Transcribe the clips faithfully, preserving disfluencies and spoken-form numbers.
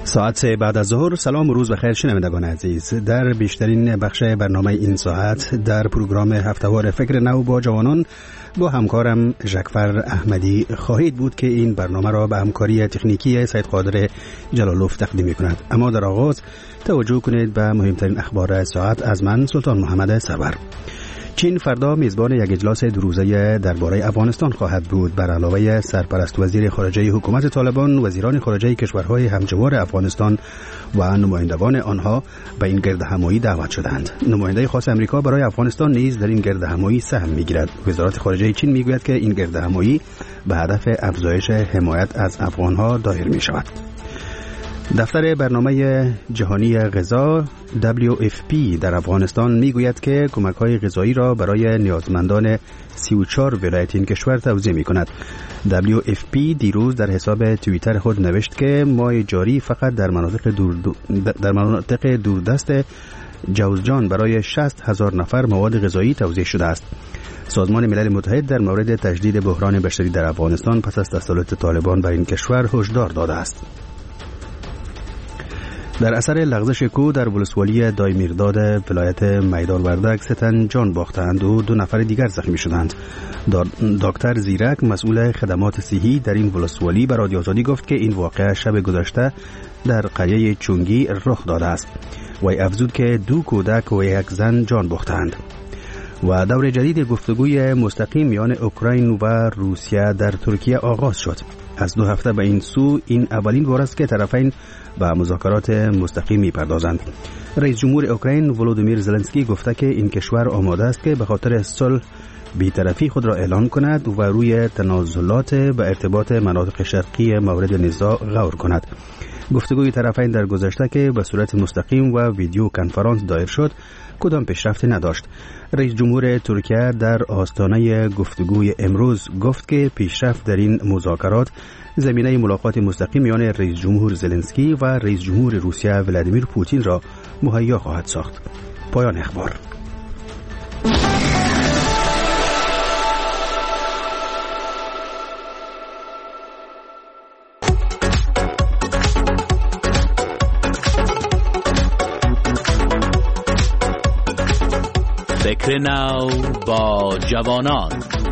ساعت سه بعد از ظهر. سلام و روز بخیر شنوندگان عزیز. در بیشترین بخش برنامه این ساعت در پروگرام هفتهوار فکر نو با جوانان با همکارم ژکفر احمدی خواهید بود که این برنامه را به همکاری تکنیکی سید قادر جلالوف تقدیم می‌کند. اما در آغاز توجه کنید به مهمترین اخبار ساعت از من سلطان محمد سرور. چین فردا میزبان یک اجلاس دو روزه درباره افغانستان خواهد بود. بر علاوه سرپرست وزیر خارجه حکومت طالبان، وزیران خارجه کشورهای همجوار افغانستان و نمایندگان آنها به این گردهمایی دعوت شدند. نماینده خاص امریکا برای افغانستان نیز در این گردهمایی سهم میگیرد. وزارت خارجه چین میگوید که این گردهمایی به هدف افزایش حمایت از افغانها دایر می شود. دفتر برنامه جهانی غذا دبلیو اف پی در افغانستان میگوید که کمک‌های غذایی را برای نیازمندان سی و چهار ولایت این کشور توزیع می‌کند. دبلیو اف پی دیروز در حساب توییتر خود نوشت که ماه جاری فقط در مناطق دور در مناطق دوردست جوزجان برای شصت هزار نفر مواد غذایی توزیع شده است. سازمان ملل متحد در مورد تجدید بحران بشری در افغانستان پس از تسلط طالبان بر این کشور هشدار داده است. در اثر لغزش کوه در ولسوالی دایمیرداد ولایت میدان وردک سه تن جان باختند و دو نفر دیگر زخمی شدند. دکتر زیرک مسئول خدمات صحی در این ولسوالی به رادیو آزادی گفت که این واقعه شب گذشته در قریه چونگی رخ داده است. وی افزود که دو کودک و یک زن جان باختند. و دور جدید گفتگوی مستقیم میان اوکراین و روسیه در ترکیه آغاز شد. از دو هفته به این سو این اولین بار است که طرفین به مذاکرات مستقیم می‌پردازند. رئیس جمهور اوکراین ولودیمیر زلنسکی گفته که این کشور آماده است که به خاطر صلح بی‌طرفی خود را اعلان کند و روی تنازلات به ارتباط مناطق شرقی مورد نزاع غور کند. گفتگوی طرفین در گذشته که به صورت مستقیم و ویدیو کنفرانس دایر شد کدام پیشرفتی نداشت. رئیس جمهور ترکیه در آستانه گفتگوی امروز گفت که پیشرفت در این مذاکرات زمینه ملاقات مستقیم میان رئیس جمهور زلنسکی و رئیس جمهور روسیه ولادیمیر پوتین را مهیا خواهد ساخت. پایان اخبار. فکر نو با جوانان.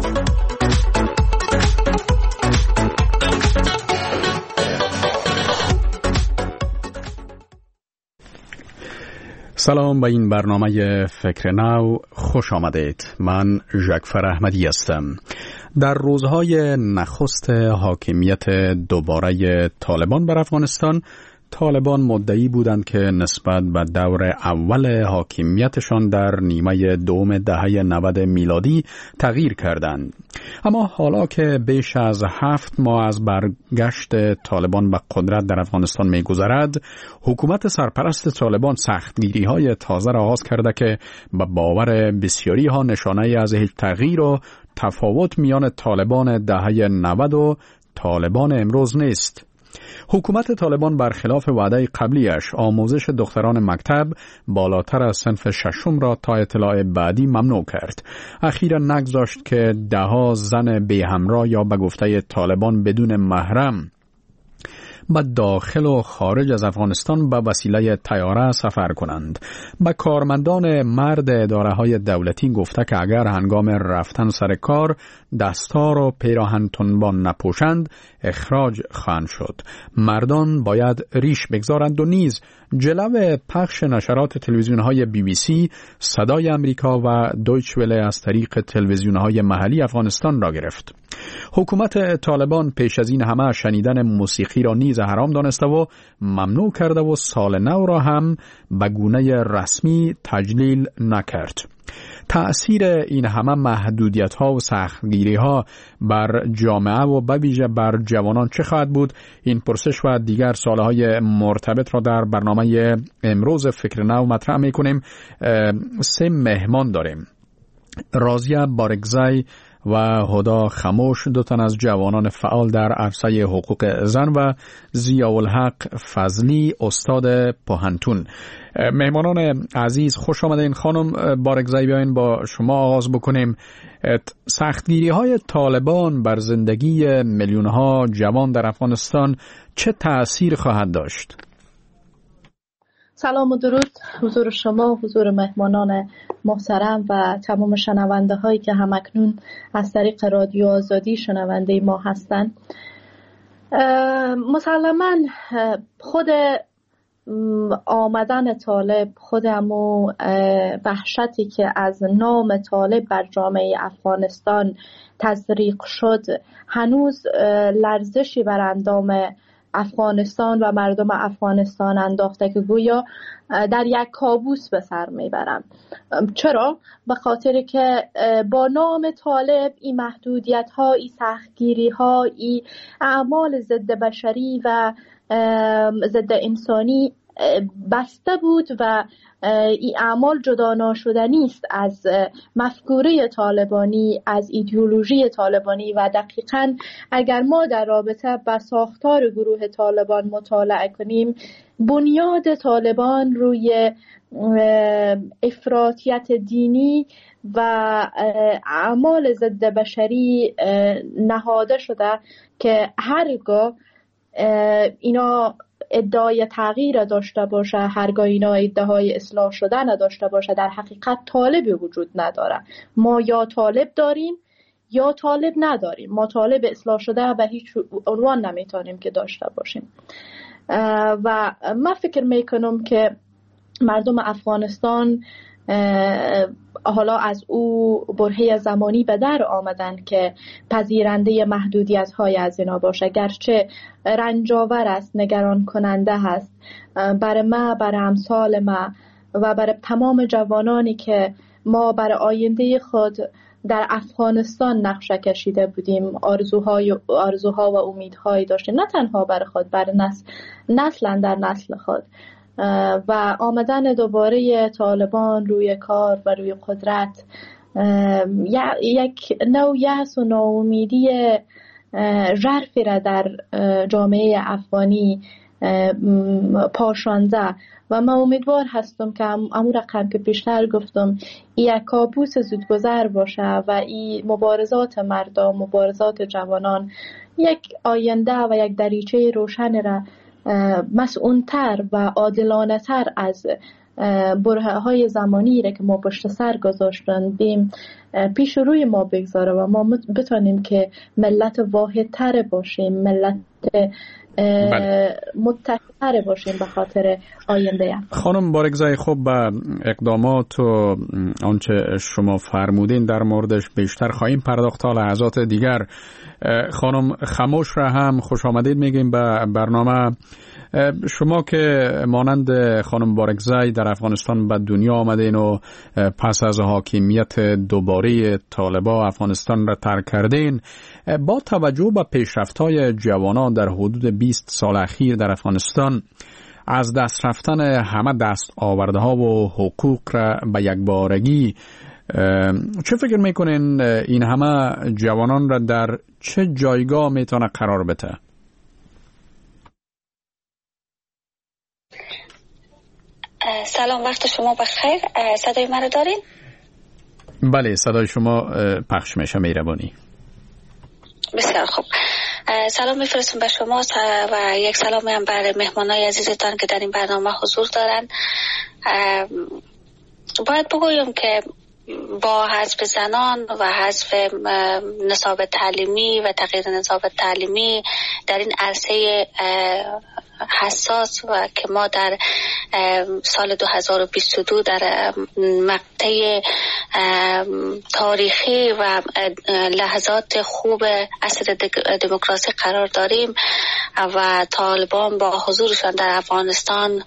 سلام به این برنامه فکر نو خوش آمدید. من ژکفر احمدی هستم. در روزهای نخست حاکمیت دوباره طالبان بر افغانستان، طالبان مدعی بودند که نسبت به دور اول حاکمیتشان در نیمه دوم دهه نود میلادی تغییر کردند. اما حالا که بیش از هفت ماه از برگشت طالبان به قدرت در افغانستان می‌گذرد، حکومت سرپرست طالبان سختگیری‌های تازه را آغاز کرده که به باور بسیاری ها نشانه از هیچ تغییر و تفاوت میان طالبان دهه نود و طالبان امروز نیست. حکومت طالبان برخلاف وعده قبلیش آموزش دختران مکتب بالاتر از صنف ششم را تا اطلاع بعدی ممنوع کرد. اخیراً نگذاشت که دهها زن بی همراه یا به گفته طالبان بدون محرم به داخل و خارج از افغانستان به وسیله طیاره سفر کنند. به کارمندان مرد اداره‌های دولتی گفته که اگر هنگام رفتن سر کار دستار و پیراهن تنبان نپوشند اخراج خواهند شد. مردان باید ریش بگذارند و نیز جلو پخش نشرات تلویزیون‌های بی بی سی، صدای امریکا و دویچ وله از طریق تلویزیون‌های محلی افغانستان را گرفت. حکومت طالبان پیش از این همه شنیدن موسیقی را نیز حرام دانسته و ممنوع کرده و سال نو را هم به گونه رسمی تجلیل نکرد. تأثیر این همه محدودیت ها و سختگیری ها بر جامعه و به ویژه بر جوانان چه خواهد بود؟ این پرسش و دیگر سوالهای مرتبط را در برنامه امروز فکر نو مطرح میکنیم. سه مهمان داریم. رازیه بارگزای و هدا خموش، دو تن از جوانان فعال در عرصه حقوق زن، و ضیاءالحق فضلی، استاد پوهنتون. مهمانان عزیز خوش آمدین. خانم بارگزای، بیاین با شما آغاز بکنیم. سختگیری های طالبان بر زندگی میلیون ها جوان در افغانستان چه تأثیر خواهد داشت؟ سلام و درود حضور شما، حضور مهمانان محترم و تمام شنونده هایی که همکنون از طریق رادیو آزادی شنونده ما هستند. مسلماً خود آمدن طالب، خود همون وحشتی که از نام طالب بر جامعه افغانستان تزریق شد هنوز لرزشی بر اندام افغانستان و مردم افغانستان انداخته که گویا در یک کابوس به سر میبرن. چرا؟ به خاطر که با نام طالب این محدودیت ها، این سختگیری ها، این اعمال ضد بشری و ضد انسانی بسته بود و این اعمال جدا ناشدنی است از مفکوره طالبانی، از ایدئولوژی طالبانی. و دقیقاً اگر ما در رابطه با ساختار گروه طالبان مطالعه کنیم، بنیاد طالبان روی افراطیت دینی و اعمال ضد بشری نهاده شده که هرگاه اینا ادعای تغییر داشته باشه، هرگاه اینا ادعای اصلاح شدن داشته باشه، در حقیقت طالبی وجود نداره. ما یا طالب داریم یا طالب نداریم. ما طالب اصلاح شده به هیچ عنوان نمیتونیم که داشته باشیم. و من فکر میکنم که مردم افغانستان حالا از او برهه زمانی به در آمدن که پذیرنده محدودیت های از اینا باشه، گرچه رنجاور است، نگران کننده هست برای ما، برای امثال ما و برای تمام جوانانی که ما برای آینده خود در افغانستان نقشه کشیده بودیم، آرزوهای آرزوها و امیدهایی داشتیم، نه تنها برای خود، برای نسل نسلا در نسل خود. و آمدن دوباره طالبان روی کار و روی قدرت یک نوع یأس و ناامیدی ژرفی را در جامعه افغانی پاشانده و من امیدوار هستم که همون رقم که پیشتر گفتم یک کابوس زودگذر باشه و این مبارزات مردم، مبارزات جوانان یک آینده و یک دریچه روشن را مسئول‌تر و عادلانه تر از برهه های زمانی را که ما پشت سر گذاشتیم پیش روی ما بگذاره و ما بتونیم که ملت واحدتر باشیم، ملت متحدتر باشیم به خاطر آینده. خانم بارگزای، خوب به اقدامات و آنچه شما فرمودین در موردش بیشتر خواهیم پرداخت تا لحظات دیگر. خانم خموش را هم خوش آمدید میگیم به برنامه. شما که مانند خانم بارگزای در افغانستان به دنیا آمدین و پس از حاکمیت دوباره طالبان افغانستان را ترک کردین، با توجه به پیشرفت‌های جوانان در حدود بیست سال اخیر در افغانستان، از دست رفتن همه دست آورده ها و حقوق را به یک بارگی، چه فکر میکنین این همه جوانان را در چه جایگاه میتونه قرار بده؟ سلام، وقت شما بخیر. صدای من رو دارین؟ بله، صدای شما پخش میشه. مهربانی. بسیار خوب. سلام میفرستم به شما و یک سلامی هم برای مهمانای عزیزتان که در این برنامه حضور دارن. باید بگویم که با حذف زنان و حذف نصاب تعلیمی و تغییر نصاب تعلیمی در این عرصه حساس و که ما در سال دو هزار و بیست و دو در مقطع تاریخی و لحظات خوب عصر دموکراسی قرار داریم و طالبان با حضورشان در افغانستان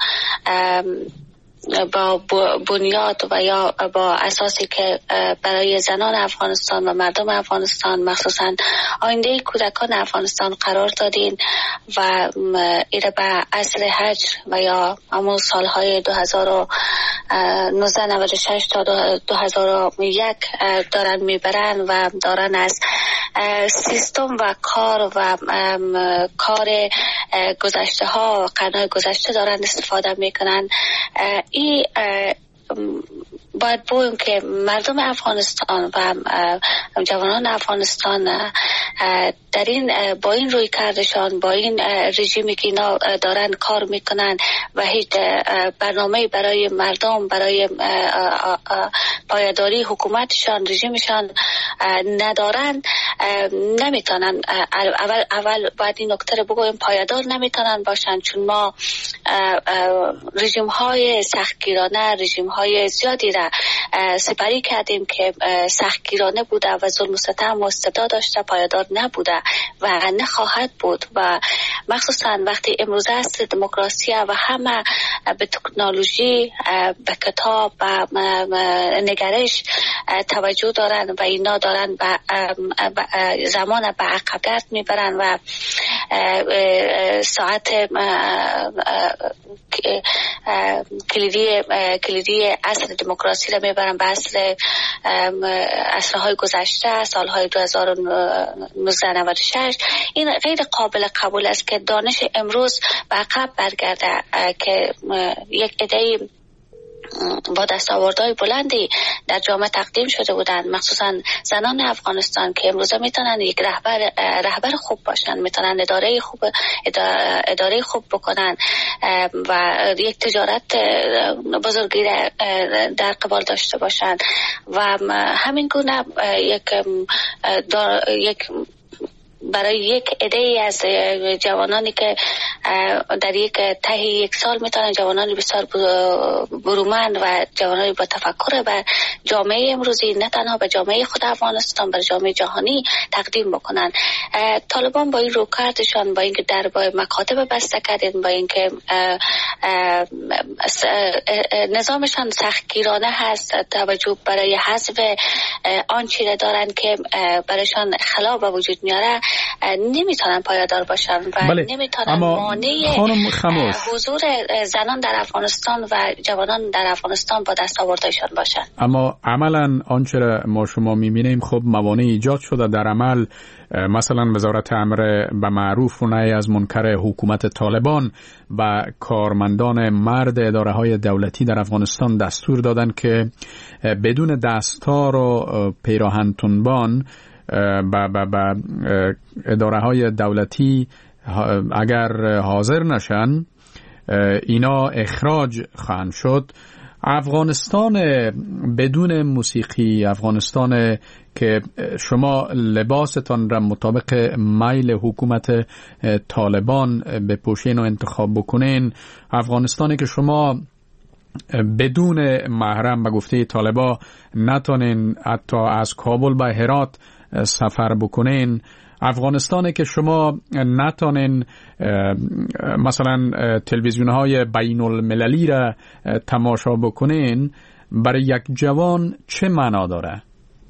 با بنیاد و یا با اساسی که برای زنان افغانستان و مردم افغانستان مخصوصا آینده کودکان افغانستان قرار دادین و ایره به عصر حج و یا همون سالهای دو هزار و نوزده نود و شش تا دو هزار و یک دارن میبرن و دارن از سیستم و کار و کار گذشته ها قرنهای گذشته دارن استفاده میکنن. این باید بگویم که مردم افغانستان و جوانان افغانستان در این با این روی کردشان، با این رژیمی که اینا دارن کار میکنن و هیچ برنامه برای مردم، برای پایداری حکومتشان، رژیمشان ندارن، نمیتونن. اول اول باید این نکته رو بگویم، پایدار نمیتونن باشن، چون ما رژیم های سختگیرانه، رژیم های زیادی را سپری کردیم که سختگیرانه بوده و ظلم و ستم و استبداد داشته، پایدار نبوده و نخواهد بود. و مخصوصا وقتی امروز است دموکراسی و همه به تکنولوژی، به کتاب و نگرش توجه دارن و اینا دارن به زمان به عقب میبرن و ساعت کلیدی کلیدی عصر دموکراسی را میبرن به عصر عصرهای گذشته، سالهای دو هزار و نوزده نود و شش. این غیر قابل قبول است که دانش امروز به عقب برگرده، که یک عده با دستاوردهای بلندی در جامعه تقدیم شده بودند، مخصوصا زنان افغانستان، که امروز میتونن یک رهبر رهبر خوب باشن، میتونن اداره خوب اداره خوب بکنن و یک تجارت بزرگی در قبال داشته باشن. و همین گونه یک یک برای یک عده از جوانانی که در یک ته یک سال میتونن، جوانانی بسیار برومند و جوانانی با تفکر به جامعه امروزی، نه تنها به جامعه خود افغانستان، بر جامعه جهانی تقدیم بکنن. طالبان با این روکردشان، با اینکه در با مکاتب بسته کردن، با اینکه نظامشان سختگیرانه هست، توجه برای حذف آنچه را دارن که برایشان خلا به وجود میاره، نمیتونن پایدار باشن و بله. نمیتونن مانع حضور زنان در افغانستان و جوانان در افغانستان با دستاوردهایشان باشن. اما عملا آنچه ما شما میبینیم خب موانع ایجاد شده در عمل. مثلا وزارت امر به معروف و نهی از منکر حکومت طالبان و کارمندان مرد اداره های دولتی در افغانستان دستور دادن که بدون دستار و پیراهن تنبان با با با اداره های دولتی اگر حاضر نشن اینا اخراج خواهند شد. افغانستان بدون موسیقی، افغانستان که شما لباستان را مطابق میل حکومت طالبان بپوشین و انتخاب بکنین، افغانستانی که شما بدون محرم به گفته طالبا نتونین حتی از کابل به هرات سفر بکنین، افغانستانی که شما نتونین مثلا تلویزیون های بین المللی را تماشا بکنین، برای یک جوان چه معنا داره؟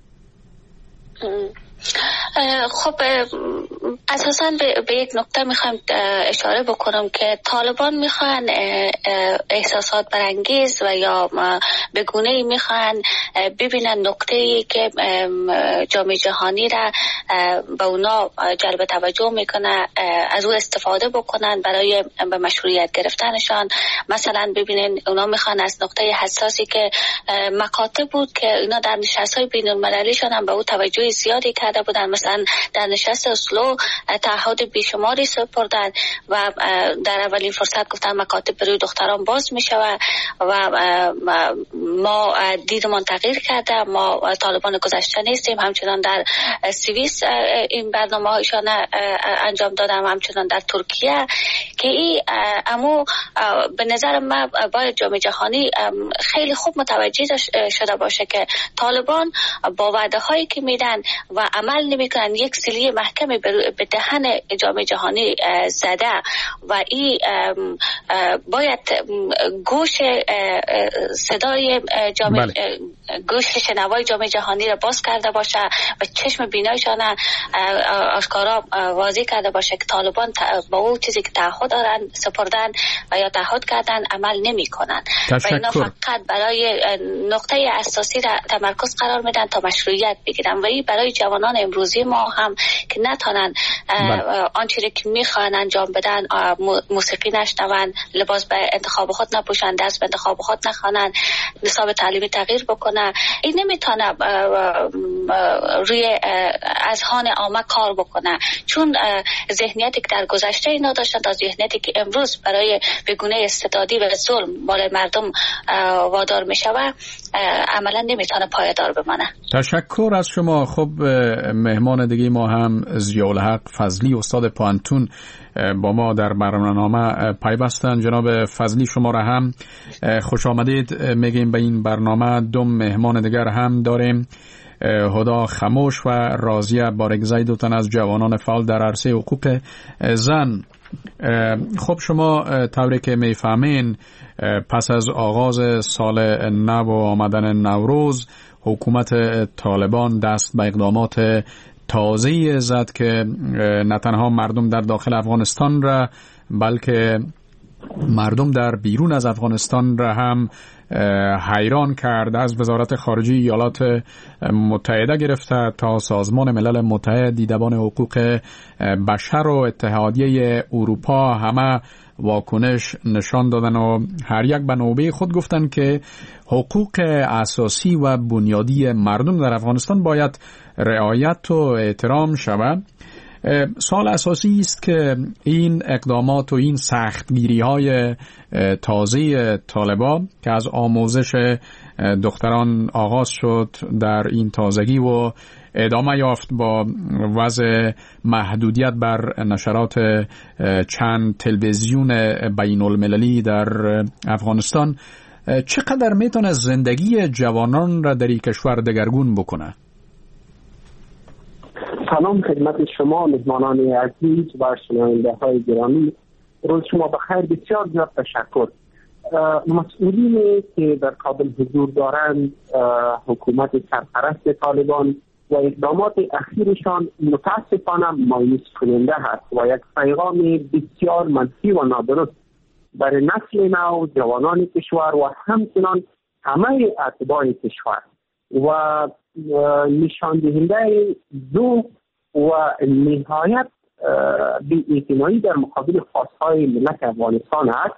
خب اساساً به یک نکته میخوایم اشاره بکنم که طالبان میخوان احساسات برانگیز و یا به گونه‌ای میخوان ببینن نکته‌ای که جامعه جهانی را به اونا جلب توجه میکنه، از او استفاده بکنن برای به مشروعیت گرفتنشان. مثلا ببینین اونا میخوان از نقطه حساسی که مکاتب بود که اینا در نشست‌های بین‌المللیشان هم به او توجه زیادی کرده بودن، مثلا در نشست اسلو تعهد بیشماری سپردن و در اولین فرصت گفتن مکاتب برای دختران باز می شود و ما دیدمان تغییر کرده، ما طالبان گذشته نیستیم. همچنان در سوئیس این برنامه هایشان انجام دادم، همچنان در ترکیه، که این امو به نظر من باید جامعه جهانی خیلی خوب متوجه شده باشه که طالبان با وعده هایی که میدن و عمل نمیکنن یک سیلی محکمی به دهن جامعه جهانی زده و این باید گوش صدای جامعه بله. گوش شنوای جامعه جهانی را باز کرده باشه و چشم بینایشان آشکارا واضح کرده باشه که طالبان با اون چیزی که تعهد دارن سپردن و یا تعهد کردن عمل نمی کنن و اینا فقط برای نقطه اساسی را تمرکز قرار میدن تا مشروعیت بگیرن و این برای جوانان امروزی ما هم که نتونن آنچه که میخوان انجام بدن، موسیقی نشنون، لباس به انتخاب خود نپوشن، دست به انتخاب خود نخوانن، نصاب تعلیمی تغییر بکنه، این نمیتونه روی اذهان عامه کار بکنه، چون ذهنیتی که در گذشته اینا داشتن تا ذهنیتی که امروز برای بگونه استبدادی و ظلم بالای مردم وادار میشه و عملا نمیتونه پایدار بمانه. تشکر از شما. خب مهمان دیگه ما هم ضیاءالحق فضلی استاد پانتون با ما در برنامه پیوستن. جناب فضلی شما را هم خوش آمدید میگیم به این برنامه. دو مهمان دیگر هم داریم، هدا خموش و راضیه بارگزی، دوتن از جوانان فعال در عرصه حقوق زن. خب شما طوری که میفهمین پس از آغاز سال نو و آمدن نوروز حکومت طالبان دست به اقدامات تازه‌ای زد که نه تنها مردم در داخل افغانستان را بلکه مردم در بیرون از افغانستان را هم حیران کرد. از وزارت خارجه ایالات متحده گرفته تا سازمان ملل متحد، دیدبان حقوق بشر و اتحادیه اروپا همه واکنش نشان دادن و هر یک به نوبه خود گفتن که حقوق اساسی و بنیادی مردم در افغانستان باید رعایت و احترام شود. سوال اساسی است که این اقدامات و این سختگیری های تازه طالبان که از آموزش دختران آغاز شد در این تازگی و ادامه یافت با وضع محدودیت بر نشرات چند تلویزیون بین المللی در افغانستان، چقدر میتونه زندگی جوانان را در این کشور دگرگون بکنه؟ سلام خدمت شما مهمانان عزیز و شنونده های گرامی، روز شما بخیر. بسیار زیاد تشکر. مسئولینی که در کابل حضور دارند، حکومت سرپرست طالبان و اقدامات اخیرشان متاسفانه مایوس کننده است و یک پیغام بسیار منفی و نادرست برای نسل نو، جوانان کشور و همچنان همه اتباع کشور و نشان دهنده ذوق و نهایت بی‌اعتنایی در مقابل خواستهای ملت افغانستان است.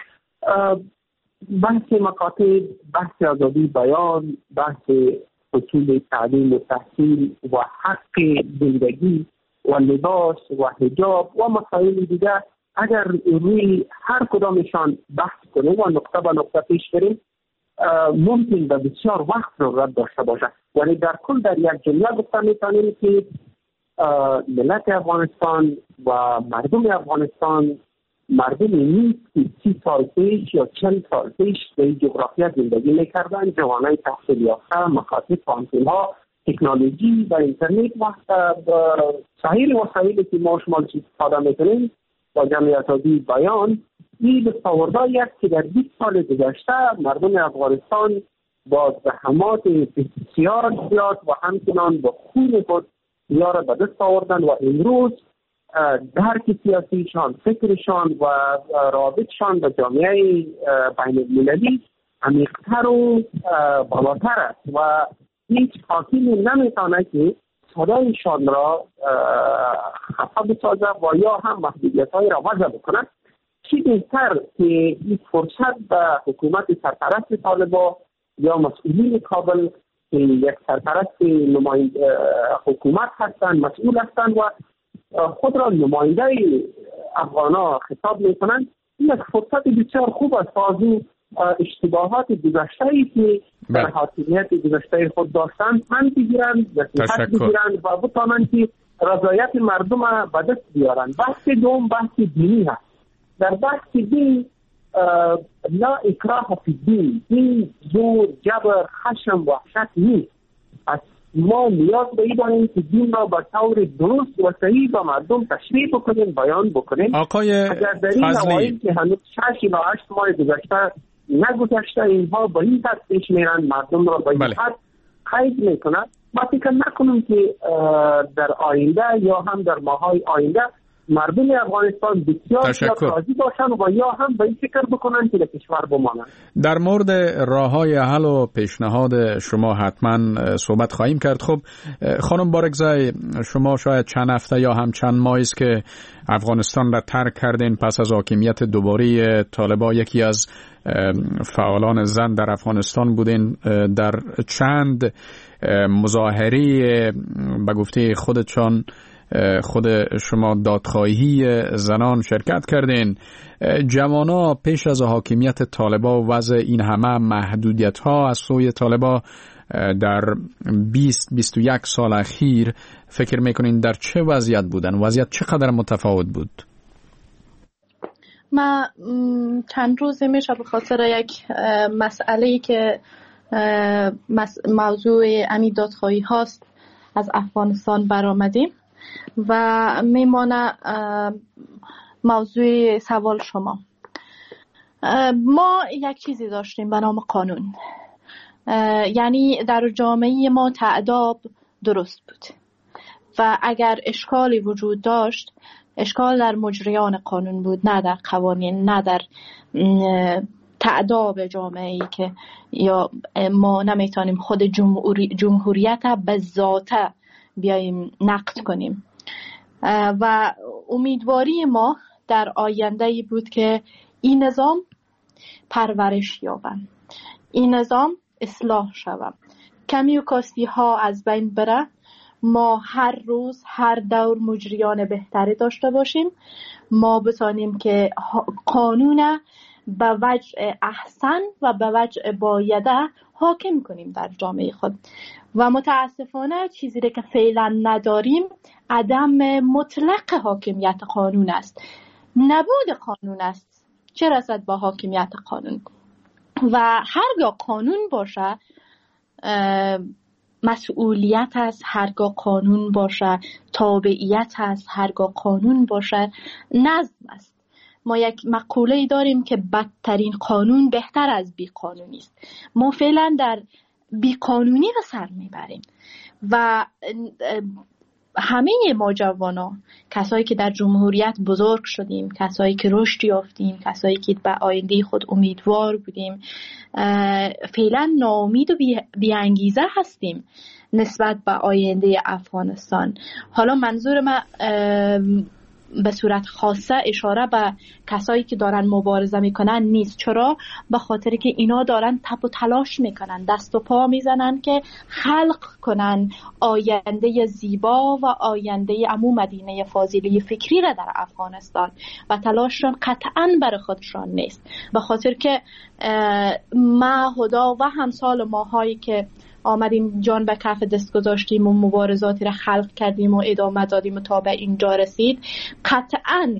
بحث مکاتب، بحث آزادی بیان، بحث حصول تعلیم و تحصیل و حق زندگی و لباس و حجاب و مسائل دیگر، اگر روی هر کدامشان بحث کنیم و نقطه به نقطه پیش بریم ممکن به بسیار وقت رو رد داشته باشد، ولی در کل در یک جمله گفته میتونیم که ملت افغانستان و مردم افغانستان مردمی نیست که سی سال پیش یا چند سال پیش در این جغرافیا زندگی میکردن. جوانای تحصیل یافته، مکاتب، پانتونها، تکنولوژی و اینترنت و سایر وسایلی که ما شما استفاده میکنیم و جمعیت آزادی بیان، این دستاوردهایی است که در بیست سال گذشته مردم افغانستان با زحمات بسیار زیاد و همچنان با خون خود یا را به دست آوردن و امروز درک سیاسیشان، فکرشان و رابطشان به جامعه بین المللی عمیق‌تر و بالاتر است و هیچ حاکمی نمیتونه که صدایشان را خفا بسازه و یا هم محدودیت‌های را وضع بکنه. چی بهتر که این فرصت به حکومت سرپرست طالبان یا مسئولین کابل که یک سرپرست نماینده حکومت هستند، مسئول هستند و خود را نماینده افغانا خطاب میکنند، این یک فرصت بسیار خوب است تا از اشتباهات گذشته‌ای که در حاکمیت گذشته خود داشتند پند بگیرند، نصیحت بگیرند و بتوانند که رضایت مردم را به دست بیارند. بحث دوم بحث دینی هست. در بحث دین لا اکراه فی الدین، دین زور، جبر، خشم و وحشت نیست. از ما نیاز به این داریم که دین را به طور درست و صحیح به مردم تشریح بکنیم، بیان بکنیم. آقای اگر در این نوایل که هنوز شش یا هشت ماه گذشته نگذشته اینها با این طرف پیش میرن، مردم را با این حد قید میکنن، ما فکر نکنیم که در آینده یا هم در ماهای آینده مردم افغانستان بسیار زیاد راضی باشن و یا هم به این فکر بکنن که در کشور بمانن. در مورد راه‌های حل و پیشنهاد شما حتما صحبت خواهیم کرد. خب خانم بارگزای، شما شاید چند هفته یا هم چند ماهی است که افغانستان را ترک کردین پس از حاکمیت دوباره طالبان. یکی از فعالان زن در افغانستان بودین، در چند مظاهره به گفته خودتان خود شما دادخواهی زنان شرکت کردین. جوانا پیش از حاکمیت طالبان و وضع این همه محدودیت ها از سوی طالبان در بیست بیست و یک سال اخیر، فکر میکنین در چه وضعیت بودن؟ وضعیت چقدر متفاوت بود؟ ما چند روز میشه به خاطر یک مسئله‌ای که موضوع امی دادخواهی هاست از افغانستان برآمدیم و میمانه موضوع سوال شما. ما یک چیزی داشتیم به نام قانون، یعنی در جامعه ما تأداب درست بود و اگر اشکالی وجود داشت، اشکال در مجریان قانون بود، نه در قوانین، نه در تأداب جامعه‌ای که یا ما نمیتونیم خود جمهوری جمهوریت به ذاته بیاییم نقد کنیم. و امیدواری ما در آینده‌ای بود که این نظام پرورش یابد، این نظام اصلاح شود، کمی و کاستی ها از بین بره، ما هر روز هر دور مجریان بهتری داشته باشیم، ما بتانیم که قانون به وجه احسن و به وجه بایده حاکم کنیم در جامعه خود. و متاسفانه چیزی که فعلا نداریم عدم مطلق حاکمیت قانون است، نبود قانون است، چه رسد با حاکمیت قانون. و هرگاه قانون باشه مسئولیت است، هرگاه قانون باشه تابعیت است، هرگاه قانون باشه نظم است. ما یک مقوله داریم که بدترین قانون بهتر از بی قانونی است. ما فعلا در بی قانونی به سر میبریم و همه ما جوانا، کسایی که در جمهوریت بزرگ شدیم، کسایی که رشد یافتیم، کسایی که به آینده خود امیدوار بودیم، فعلا ناامید و بی انگیزه هستیم نسبت به آینده افغانستان. حالا منظور من به صورت خاصه اشاره به کسایی که دارن مبارزه میکنن نیست. چرا؟ به خاطر که اینا دارن تپ و تلاش میکنن، دست و پا میزنن که خلق کنن آینده زیبا و آینده عمو مدینه فاضله فکری را در افغانستان و تلاششون قطعا برای خودشان نیست. به خاطر که ما خدا و همسال ماهایی که آمدیم جان به کف دست گذاشتیم و مبارزاتی را خلق کردیم و ادامه دادیم و تا به اینجا رسید، قطعاً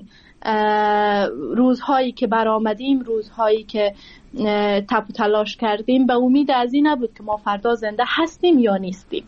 روزهایی که برآمدیم، روزهایی که تپ و تلاش کردیم، به امید از این نبود که ما فردا زنده هستیم یا نیستیم.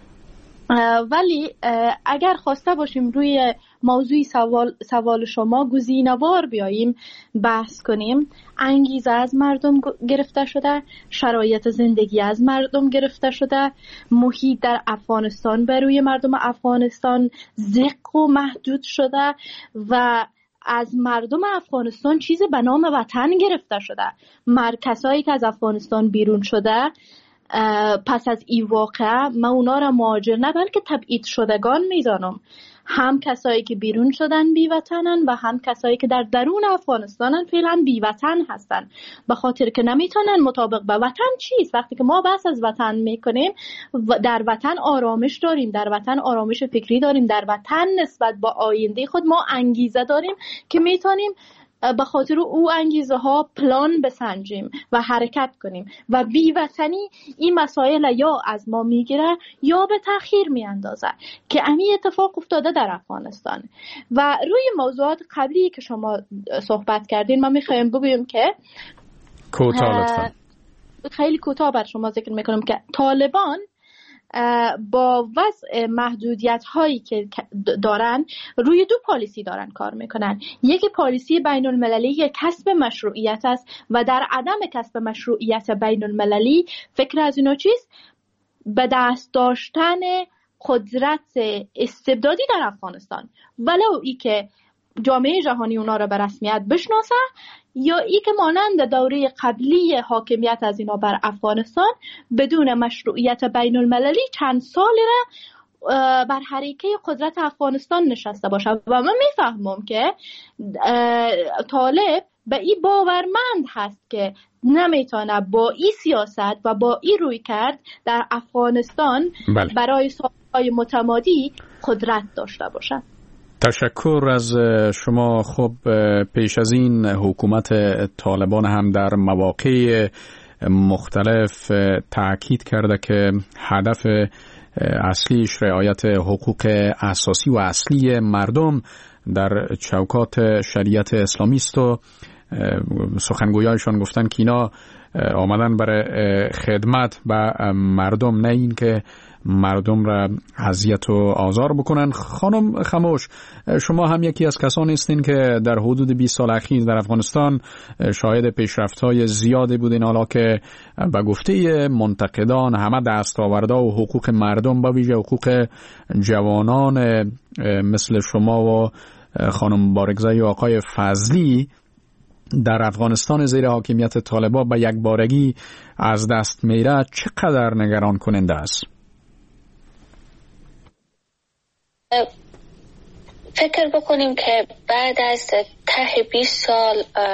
ولی اگر خواسته باشیم روی موضوع سوال, سوال شما گزینه‌وار بیاییم بحث کنیم، انگیزه از مردم گرفته شده، شرایط زندگی از مردم گرفته شده، محیط در افغانستان بر روی مردم افغانستان زق و محدود شده و از مردم افغانستان چیزی به نام وطن گرفته شده. مرکزهایی که از افغانستان بیرون شده پس از این واقعه من اونا را مهاجر نه بلکه تبعید شدگان میدانم. هم کسایی که بیرون شدن بی وطنن و هم کسایی که در درون افغانستانن فعلا بی وطن هستن، به خاطر که نمیتونن مطابق به وطن چیست. وقتی که ما بحث از وطن میکنیم، در وطن آرامش داریم، در وطن آرامش فکری داریم، در وطن نسبت با آینده خود ما انگیزه داریم که میتونیم به خاطر او انگیزه ها پلان بسنجیم و حرکت کنیم و بی وطنی این مسائل یا از ما میگیره یا به تأخیر میاندازه که همین اتفاق افتاده در افغانستان. و روی موضوعات قبلی که شما صحبت کردین من میخوایم بگویم که کوتاه لطفا، خیلی کوتاه بر شما ذکر میکنم که طالبان با وضع محدودیت هایی که دارن روی دو پالیسی دارن کار میکنن. یکی پالیسی بین المللی کسب مشروعیت است و در عدم کسب مشروعیت بین المللی فکر از اینا چیست؟ به دست داشتن قدرت استبدادی در افغانستان، ولو ای که جامعه جهانی اونا را به رسمیت بشناسه، یا ای که مانند دوره قبلی حاکمیت از اینا بر افغانستان بدون مشروعیت بین المللی چند سالی را بر حریقه قدرت افغانستان نشسته باشه. و من میفهمم که طالب به این باورمند هست که نمیتونه با این سیاست و با این روی کرد در افغانستان بله. برای سالهای متمادی قدرت داشته باشه. تشکر از شما. خب پیش از این حکومت طالبان هم در مواقع مختلف تاکید کرده که هدف اصلیش رعایت حقوق اساسی و اصلی مردم در چوکات شریعت اسلامی است و سخنگویانشان گفتن که اینا آمدن برای خدمت به مردم، نه این که مردم را اذیت و آزار بکنن. خانم خموش، شما هم یکی از کسانی هستین که در حدود بیست سال اخیر در افغانستان شاهد پیشرفت‌های زیادی بودین، حالا که به گفته منتقدان همه دستاوردها و حقوق مردم، به ویژه حقوق جوانان مثل شما و خانم بارگزایی و آقای فضلی در افغانستان زیر حاکمیت طالبان به یک بارگی از دست میره، چقدر نگران کننده است؟ فکر بکنیم که بعد از ته بیست سال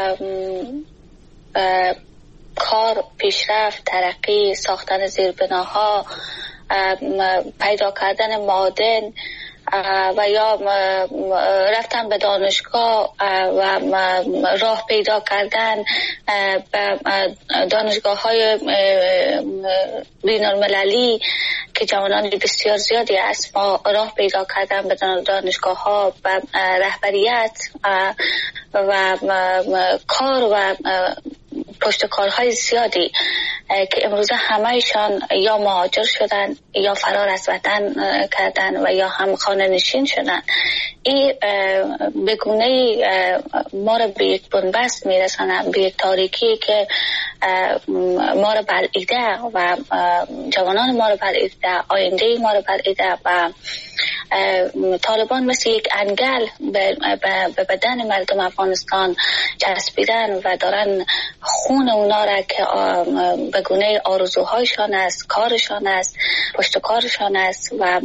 کار، پیشرفت، ترقی، ساختن زیربناها، پیدا کردن معادن و یا رفتن به دانشگاه و راه پیدا کردن به دانشگاه های بین المللی که جوانان بسیار زیادی از ما راه پیدا کردن به دانشگاه ها و رهبریت و کار و پشتکارهای زیادی که امروز همه‌شان یا مهاجر شدن یا فرار از وطن کردن و یا هم خانه نشین شدن. این به گونه‌ای ما را به یک بنبست میرسانه، به یک تاریکی که ما را بلعیده و جوانان ما را بلعیده، آینده ما را بلعیده و طالبان مثل یک انگل به بدن مردم افغانستان چسبیدن و دارن خون اونا را که به گونه آرزوهایشان است، کارشان است، پشتکارشان است و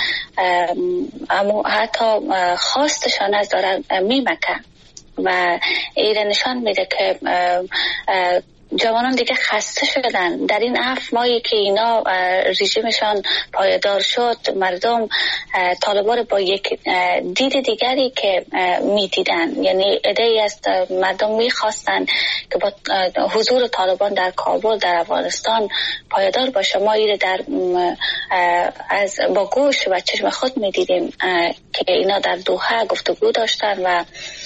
حتی خواستشان است دارن میمکن و این نشان میده که جوانان دیگه خسته شدن. در این هفت ماهی که اینا رژیمشان پایدار شد، مردم طالبان با یک دید دیگری که میدیدن، یعنی عده‌ای از مردم میخواستن که با حضور طالبان در کابل، در افغانستان پایدار باشه. ما ایره در از با گوش و چشم خود میدیدیم که اینا در دوحه گفتگو داشتن و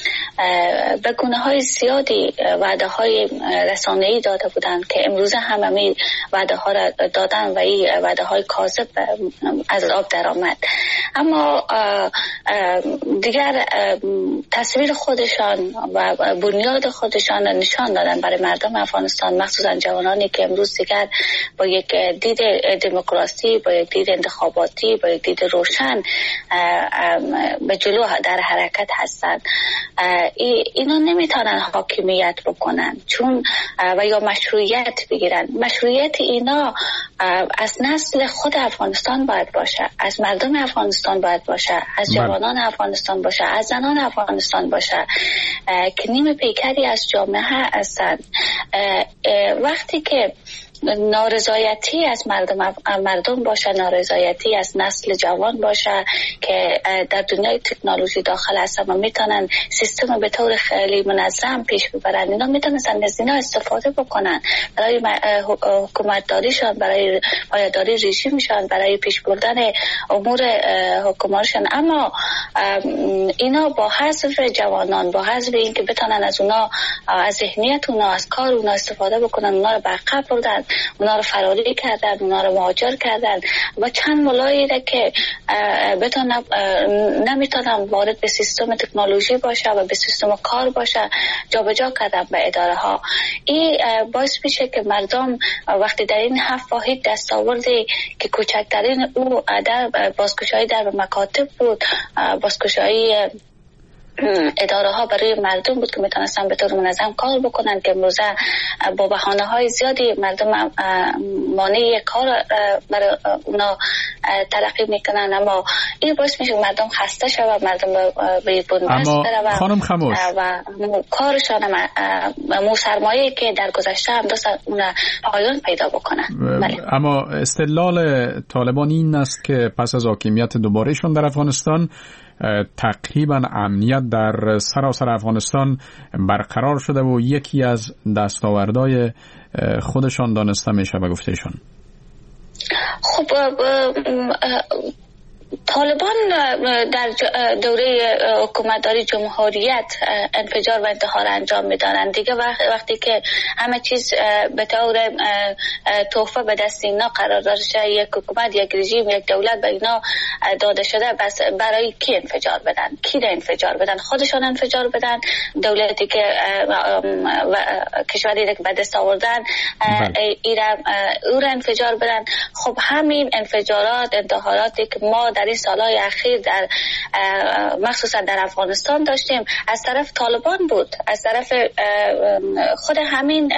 به گونه‌های زیادی وعده های رسانه‌ای داده بودند که امروز همه وعده ها را دادن و این وعده های کاذب از آب در آمد. اما دیگر تصویر خودشان و بنیاد خودشان نشان دادن برای مردم افغانستان، مخصوصا جوانانی که امروز دیگر با یک دید دموکراسی، با یک دید انتخاباتی، با یک دید روشن به جلو در حرکت هستند. اینا نمیتونن حاکمیت بکنن چون و یا مشروعیت بگیرن. مشروعیت اینا از نسل خود افغانستان باید باشه، از مردم افغانستان باید باشه، از جوانان افغانستان باشه، از زنان افغانستان باشه که نیم پیکری از جامعه هستند. وقتی که نارضایتی از مردم مردم باشه، نارضایتی از نسل جوان باشه که در دنیای تکنولوژی داخل هستن و میتونن سیستم به طور خیلی منظم پیش ببرن، اینا میتونن از اینا استفاده بکنن برای حکومت داریشان، برای پایداری رژیمشان، برای پیش بردن امور حکومتشان. اما اینا با حذف جوانان، با حذف اینکه بتونن از اونا، از ذهنیت اونا، از کار اونا استفاده بکنن، اونا رو برقرار بردن، اونا رو فراری کردن، اونا رو مهاجر کردن و چند ملایی ده که بتونن نمیتونن وارد به سیستم تکنولوژی باشه و به سیستم کار باشه، جابجا کردن به اداره ها. این باعث میشه که مردم وقتی در این هفت واحد دستاوردی که کوچکترین او در بازگشایی در مکاتب بود، بازگشایی اداره ها برای مردم بود که میتونستن به طور منظم کار بکنن، که امروزه با بهانه های زیادی مردم مانع کار برای اونا تلقی میکنن، اما این باعث میشه مردم خسته شد و مردم به بنبست بره خانم خموش و کارشان مو سرمایه که در گذشته هم دست اون پایان پیدا بکنه. اما استدلال طالبان این است که پس از حاکمیت دوبارهشون در افغانستان تقریبا امنیت در سراسر افغانستان برقرار شده و یکی از دستاوردهای خودشان دانسته میشه به گفتهشان. خب طالبان در دوره حکومتداری جمهوریت انفجار و انتحار انجام میدارند دیگه. وقتی که همه چیز به طور تحفه به دست اینا قرار داشته، یک حکومت، یک رژیم، یک دولت به اینا داده شده، بس برای کی انفجار بدن؟ کی را انفجار بدن؟ خودشان انفجار بدن؟ دولتی که کشوری که به دست آوردن ایران او را انفجار بدن؟ خب همین انفجارات، انتحاراتی که ما در این سالهای اخیر در مخصوصا در افغانستان داشتیم از طرف طالبان بود، از طرف خود همین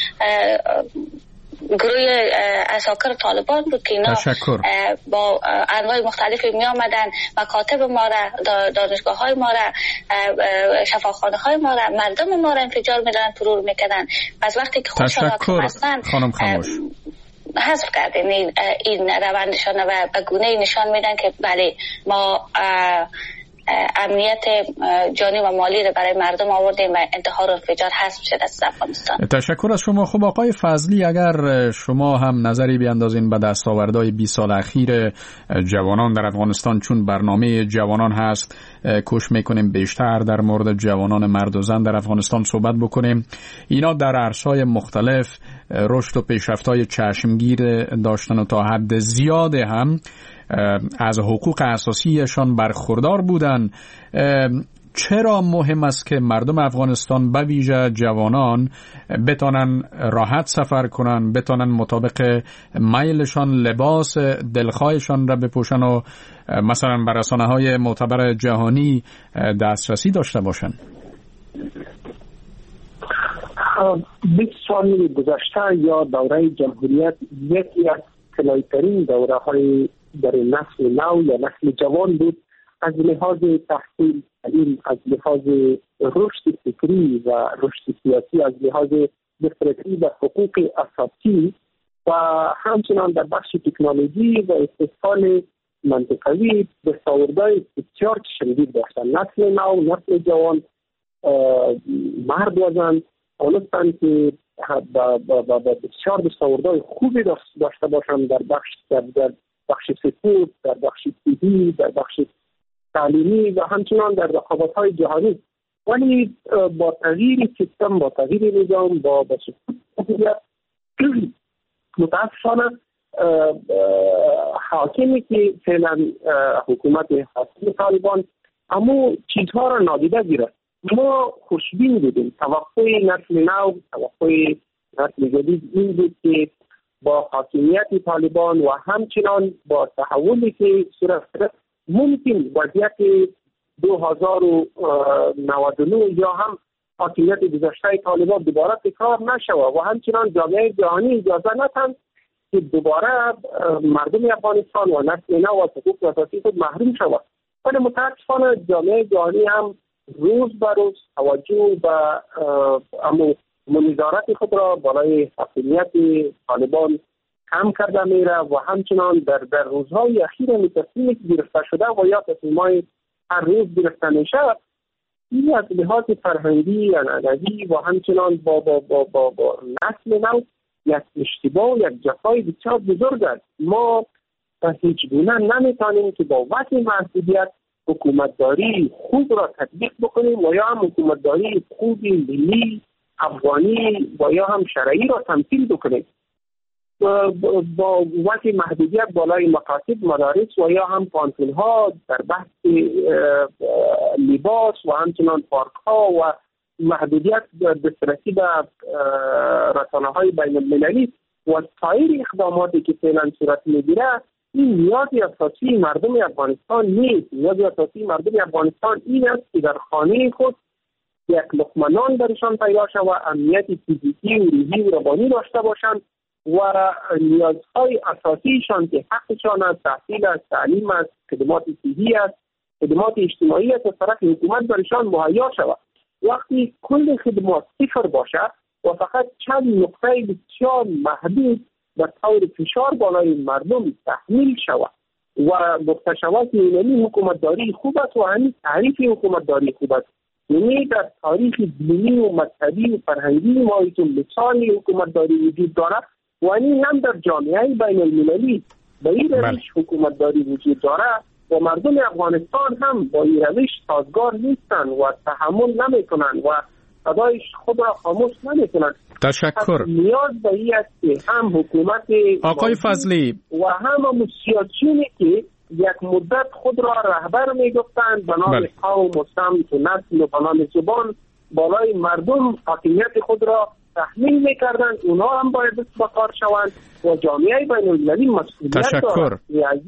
گروه اساکر طالبان بود که اینا با انواع مختلفی می آمدن، مکاتب ما را، دانشگاه های ما را، شفاخانه های ما را، مردم ما را انفجار میدادن، ترور میکردن. پس وقتی که خودشان حاکم هستن خانم خموش حذف کردیم این, این روندشان و به گونه‌ای نشان میدن که بله ما امنیت جانی و مالی رو برای مردم آوردیم و انتحار و انفجار حذف شد از افغانستان. تشکر از شما. خب آقای فضلی، اگر شما هم نظری بیاندازین به دستاوردهای بیست سال اخیر جوانان در افغانستان، چون برنامه جوانان هست کوش میکنیم بیشتر در مورد جوانان مرد و زن در افغانستان صحبت بکنیم. اینا در عرصه‌های مختلف رشد و پیشرفت‌های چشمگیر داشتن و تا حد زیاد هم از حقوق اساسیشان برخوردار بودن. چرا مهم است که مردم افغانستان به ویژه جوانان بتونن راحت سفر کنن، بتونن مطابق میلشان لباس دلخواهشان را بپوشن و مثلا بر رسانه‌های معتبر جهانی دسترسی داشته باشن؟ بیست سال گذشته یا دوره جمهوریت یکی از طلایی‌ترین دوره‌های در نسل نو یا نسل جوان بود، از لحاظ تحصیل، تعلیم، از لحاظ رشد فکری و رشد سیاسی، از لحاظ دسترسی به حقوق اساسی و همچنان در بخش تکنولوژی و استحصال منطقوی دستاوردهای بسیار شدید داشتند. نسل نو، نسل جوان، مرد و زن تونستند که با بسیار دستاوردهای خوبی داشته باشند در بخش در بخش سپورت، در بخش صحی، در بخش تعلیمی و همچنان در رقابت‌های جهانی. ولی با تغییر سیستم، با تغییر نظام، با سقوط متاسفانه حاکمی که فعلا حکومت حاکم طالبان اما چیزها را نادیده گرفت. ما خوشبین بودیم. توقع نسل نو، توقع نسل جدید این بود که با حاکمیت طالبان و همچنان با تحولی که صورت گرفت ممکن وضعیت دو هزار و نود و نه یا هم حاکمیت گذشته طالبان دوباره تکرار نشود و همچنان جامعه جهانی اجازه ندهند که دوباره مردم افغانستان و نسل نو و حقوق اساسی خود محروم شود. ولی متاسفانه جامعه جهانی هم روز به روز توجه و اما منظارت خود را برای حاکمیت طالبان کم کرده میره و همچنان در در روزهای اخیر تصمیمی که گرفته شده و یا تصمیم‌های هر روز گرفته میشه، این از لحاظ فرهنگی یا ادبی و همچنان با با با با, با نسل نو یک اشتباه، یک جفای بسیار بزرگ است. ما به هیچ گونه نمیتونیم که با وقتی محدودیت حکومتداری خوب را تطبیق بکنیم و یا هم حکومتداری خوبی ملی افغانی و یا هم شرعی را تمثیل بکنیم. با وقتی محدودیت بالای مکاتب، مدارس و یا هم پانتون ها در بحث لباس و همچنان پارک ها و محدودیت دسترسی به رسانه های بین المللی و سایر اقداماتی که فعلا صورت میگیره این نیاز اساسی مردم افغانستان نیست. نیاز اساسی مردم افغانستان این است که در خانه خود یک لقمه نان برشان پیدا شود، امنیت فیزیکی و روحی و روانی داشته باشند و نیازهای اساسیشان که حقشان است، تحصیل است، تعلیم است، خدمات صحی است، خدمات اجتماعی است، از طرف حکومت برشان مهیا شود. وقتی کل خدمات صفر باشد و فقط چند نقطه بسیار محدود به طور فشار بالای مردم تحمیل شود و گفته شود که این حکومتداری خوب است و همین تعریف حکومتداری خوب است، یعنی در تاریخ دینی و مذهبی و فرهنگی ما ایتون مثال حکومتداری وجود دارد و این هم در جامعه بین المللی به این روش حکومتداری وجود دارد و مردم افغانستان هم با این روش سازگار نیستند و تحمل نمیکنند و صدایش خود را خاموش نمیکنند. تشکر. نیاز به این است که هم حکومت آقای فضلی و هم هم سیاسیونی که یک مدت خود را رهبر میگفتند به نام قوم و سمت و نسل و به نام زبان بالای مردم حاکمیت خود را تحمیل میکردند، اونا هم باید بکار شوند و جامعه بین المللی مسئولیت دارد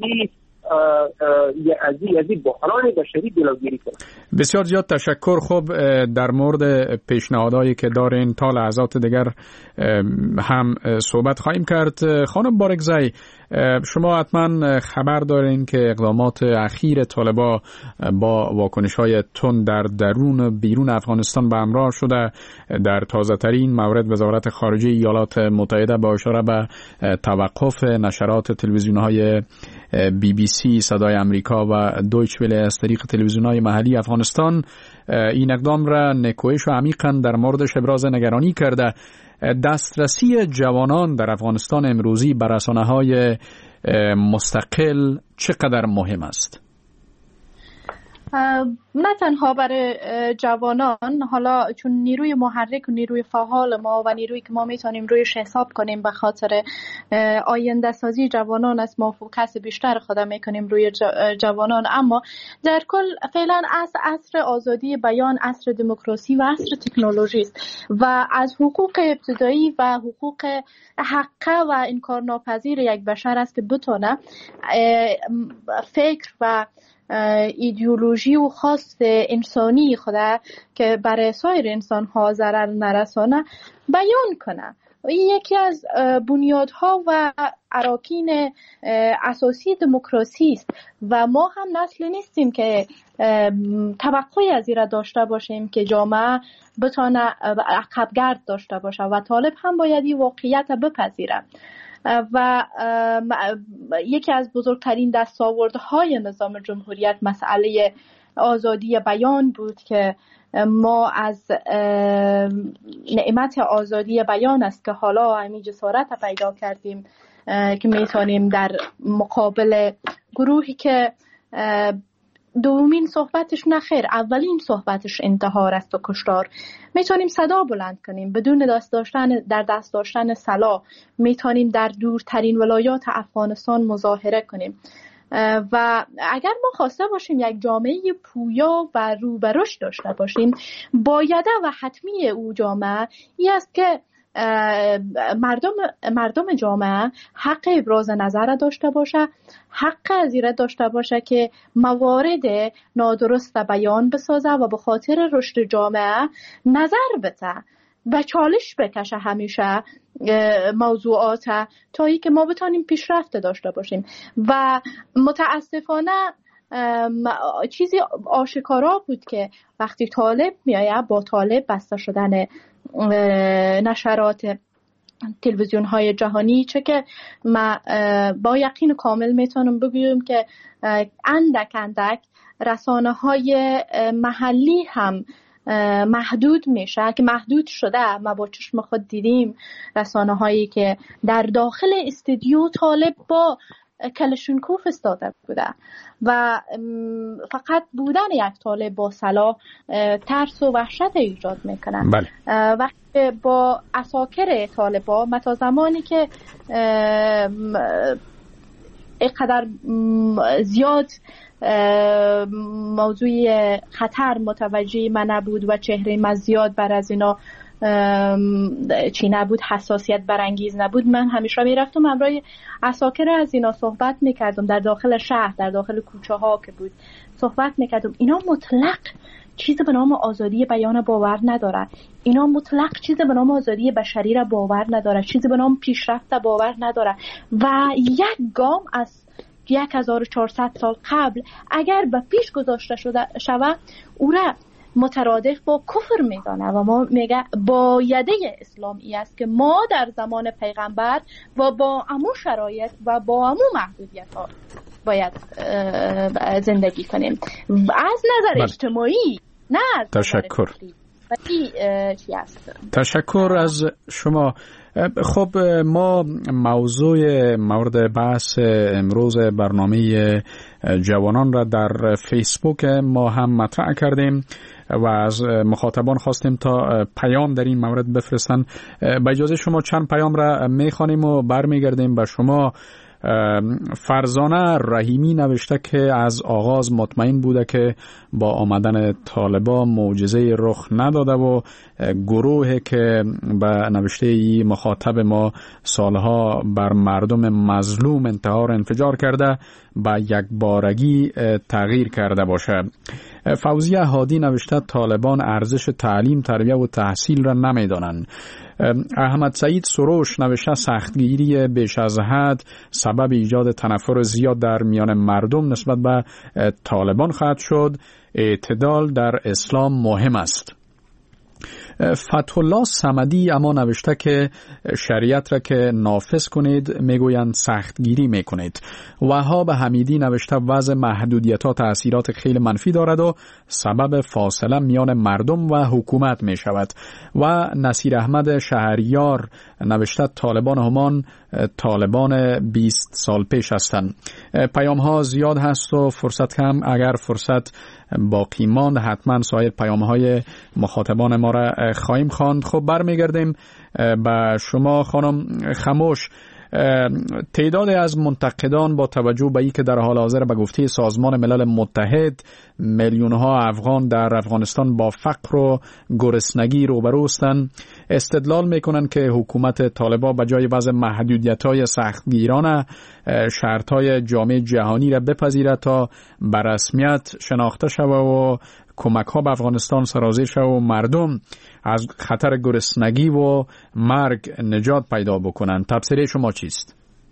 از این بحران بشری جلوگیری کنند. بسیار زیاد تشکر. خب در مورد پیشنهادهایی که دارین تا لحظات دیگر هم صحبت خواهیم کرد. خانم بارگزی، شما حتما خبر دارین که اقدامات اخیر طالبان با واکنش‌های تند در درون و بیرون افغانستان به همراه شده. در تازه‌ترین مورد وزارت خارجه ایالات متحده با اشاره به توقف نشرات تلویزیون‌های بی بی سی، صدای امریکا و دویچ وله از طریق تلویزیون‌های محلی افغانستان این اقدام را نکوهش و عمیقاً در موردش ابراز نگرانی کرده. دسترسی جوانان در افغانستان امروزی به رسانه‌های مستقل چقدر مهم است؟ نه تنها برای جوانان، حالا چون نیروی محرک و نیروی فعال ما و نیرویی که ما میتونیم رویش حساب کنیم به خاطر آینده سازی جوانان است، ما فوکس بیشتر خود میکنیم روی جوانان. اما در کل فعلا از عصر آزادی بیان، عصر دموکراسی و عصر تکنولوژی است و از حقوق ابتدایی و حقوق حقه و انکارناپذیر یک بشر است که بتونه فکر و ایدئولوژی و خواست انسانی خدا که برای سایر انسان ها ضرر نرسانه بیان کنه. این یکی از بنیادها و اراکین اساسی دموکراسی است و ما هم نسل نیستیم که توقعی از این را داشته باشیم که جامعه بتونه عقبگرد داشته باشه و طالب هم باید این واقعیت بپذیره. و یکی از بزرگترین دستاوردهای نظام جمهوریت مسئله آزادی بیان بود که ما از نعمت آزادی بیان است که حالا همین جسارت پیدا کردیم که میتونیم در مقابل گروهی که دومین صحبتش نخیر اولین صحبتش انتحار است و کشتار، میتونیم صدا بلند کنیم بدون دست داشتن در دست داشتن سلاح، میتونیم در دورترین ولایات افغانستان مظاهره کنیم و اگر ما خواسته باشیم یک جامعه پویا و رو به رشد داشته باشیم، بایده و حتمی او جامعه این است که مردم مردم جامعه حق ابراز نظر داشته باشه، حق ازیره داشته باشه که موارد نادرست بیان بسازه و به خاطر رشد جامعه نظر بده و چالش بکشه همیشه موضوعات تا ای که ما بتانیم پیشرفت داشته باشیم. و متاسفانه چیزی آشکارا بود که وقتی طالب میایه با طالب بسته شدن نشرات تلویزیون های جهانی، چه که ما با یقین کامل میتونم بگویم که اندک اندک رسانه های محلی هم محدود میشه که محدود شده. ما با چشم خود دیدیم رسانه هایی که در داخل استودیو طالب با کلشنکوف استاده بوده و فقط بودن یک طالب با سلاح ترس و وحشت ایجاد میکنه. بله. وقتی با عساکر طالبا متا زمانی که اینقدر زیاد موضوع خطر متوجه من نبود و چهره من زیاد بر از اینا چی نبود، حساسیت برانگیز نبود، من همیشه میرفتم همراه عساکر از اینا صحبت میکردم، در داخل شهر، در داخل کوچه ها که بود صحبت میکردم. اینا مطلق چیز به نام آزادی بیان باور نداره، اینا مطلق چیز به نام آزادی بشری را باور نداره، چیز به نام پیشرفت باور نداره و یک گام از یک هزار و چهارصد سال قبل اگر به پیش گذاشته شده شود او را مترادف با کفر میدانه و ما میگه بایده اسلامی است که ما در زمان پیغمبر و با امو شرایط و با امو محدودیت ها باید زندگی کنیم از نظر اجتماعی، نه از تشکر. است. تشکر از شما. خب ما موضوع مورد بحث امروز برنامه جوانان را در فیسبوک ما هم مطرح کردیم و از مخاطبان خواستیم تا پیام در این مورد بفرستن. با اجازه شما چند پیام را میخوانیم و برمیگردیم به شما. فرزانه رحیمی نوشته که از آغاز مطمئن بوده که با آمدن طالبان معجزه رخ نداده و گروهی که به نوشته ای مخاطب ما سالها بر مردم مظلوم انتحار انفجار کرده با یک بارگی تغییر کرده باشه. فوزیه هادی نوشته طالبان ارزش تعلیم، تربیه و تحصیل را نمیدانند. احمد سعید سروش نوشته سختگیری بیش از حد سبب ایجاد تنفر زیاد در میان مردم نسبت به طالبان خواهد شد. اعتدال در اسلام مهم است. فتح الله صمدی اما نوشته که شریعت را که نافذ کنید میگویند سختگیری میکنید. وهاب حمیدی نوشته وضع محدودیت ها تأثیرات خیلی منفی دارد و سبب فاصله میان مردم و حکومت می شود. و نصیر احمد شهریار نوشته طالبان همان طالبان بیست سال پیش هستند. پیام ها زیاد هست و فرصت کم، اگر فرصت باقی ماند حتما سایر پیام های مخاطبان ما را خواهیم خواند. خب برمیگردیم به شما خانم خموش. تعداد از منتقدان با توجه به اینکه در حال حاضر به گفته سازمان ملل متحد میلیون ها افغان در افغانستان با فقر و گرسنگی روبرو هستند، استدلال میکنند که حکومت طالبان به جای وضع محدودیت‌های سختگیرانه شرط‌های جامعه جهانی را بپذیرد تا به رسمیت شناخته شود و کمک‌ها به افغانستان سرازیر شود و مردم از خطر گرسنگی و مرگ نجات پیدا بکنند. تفسیر شما چیست؟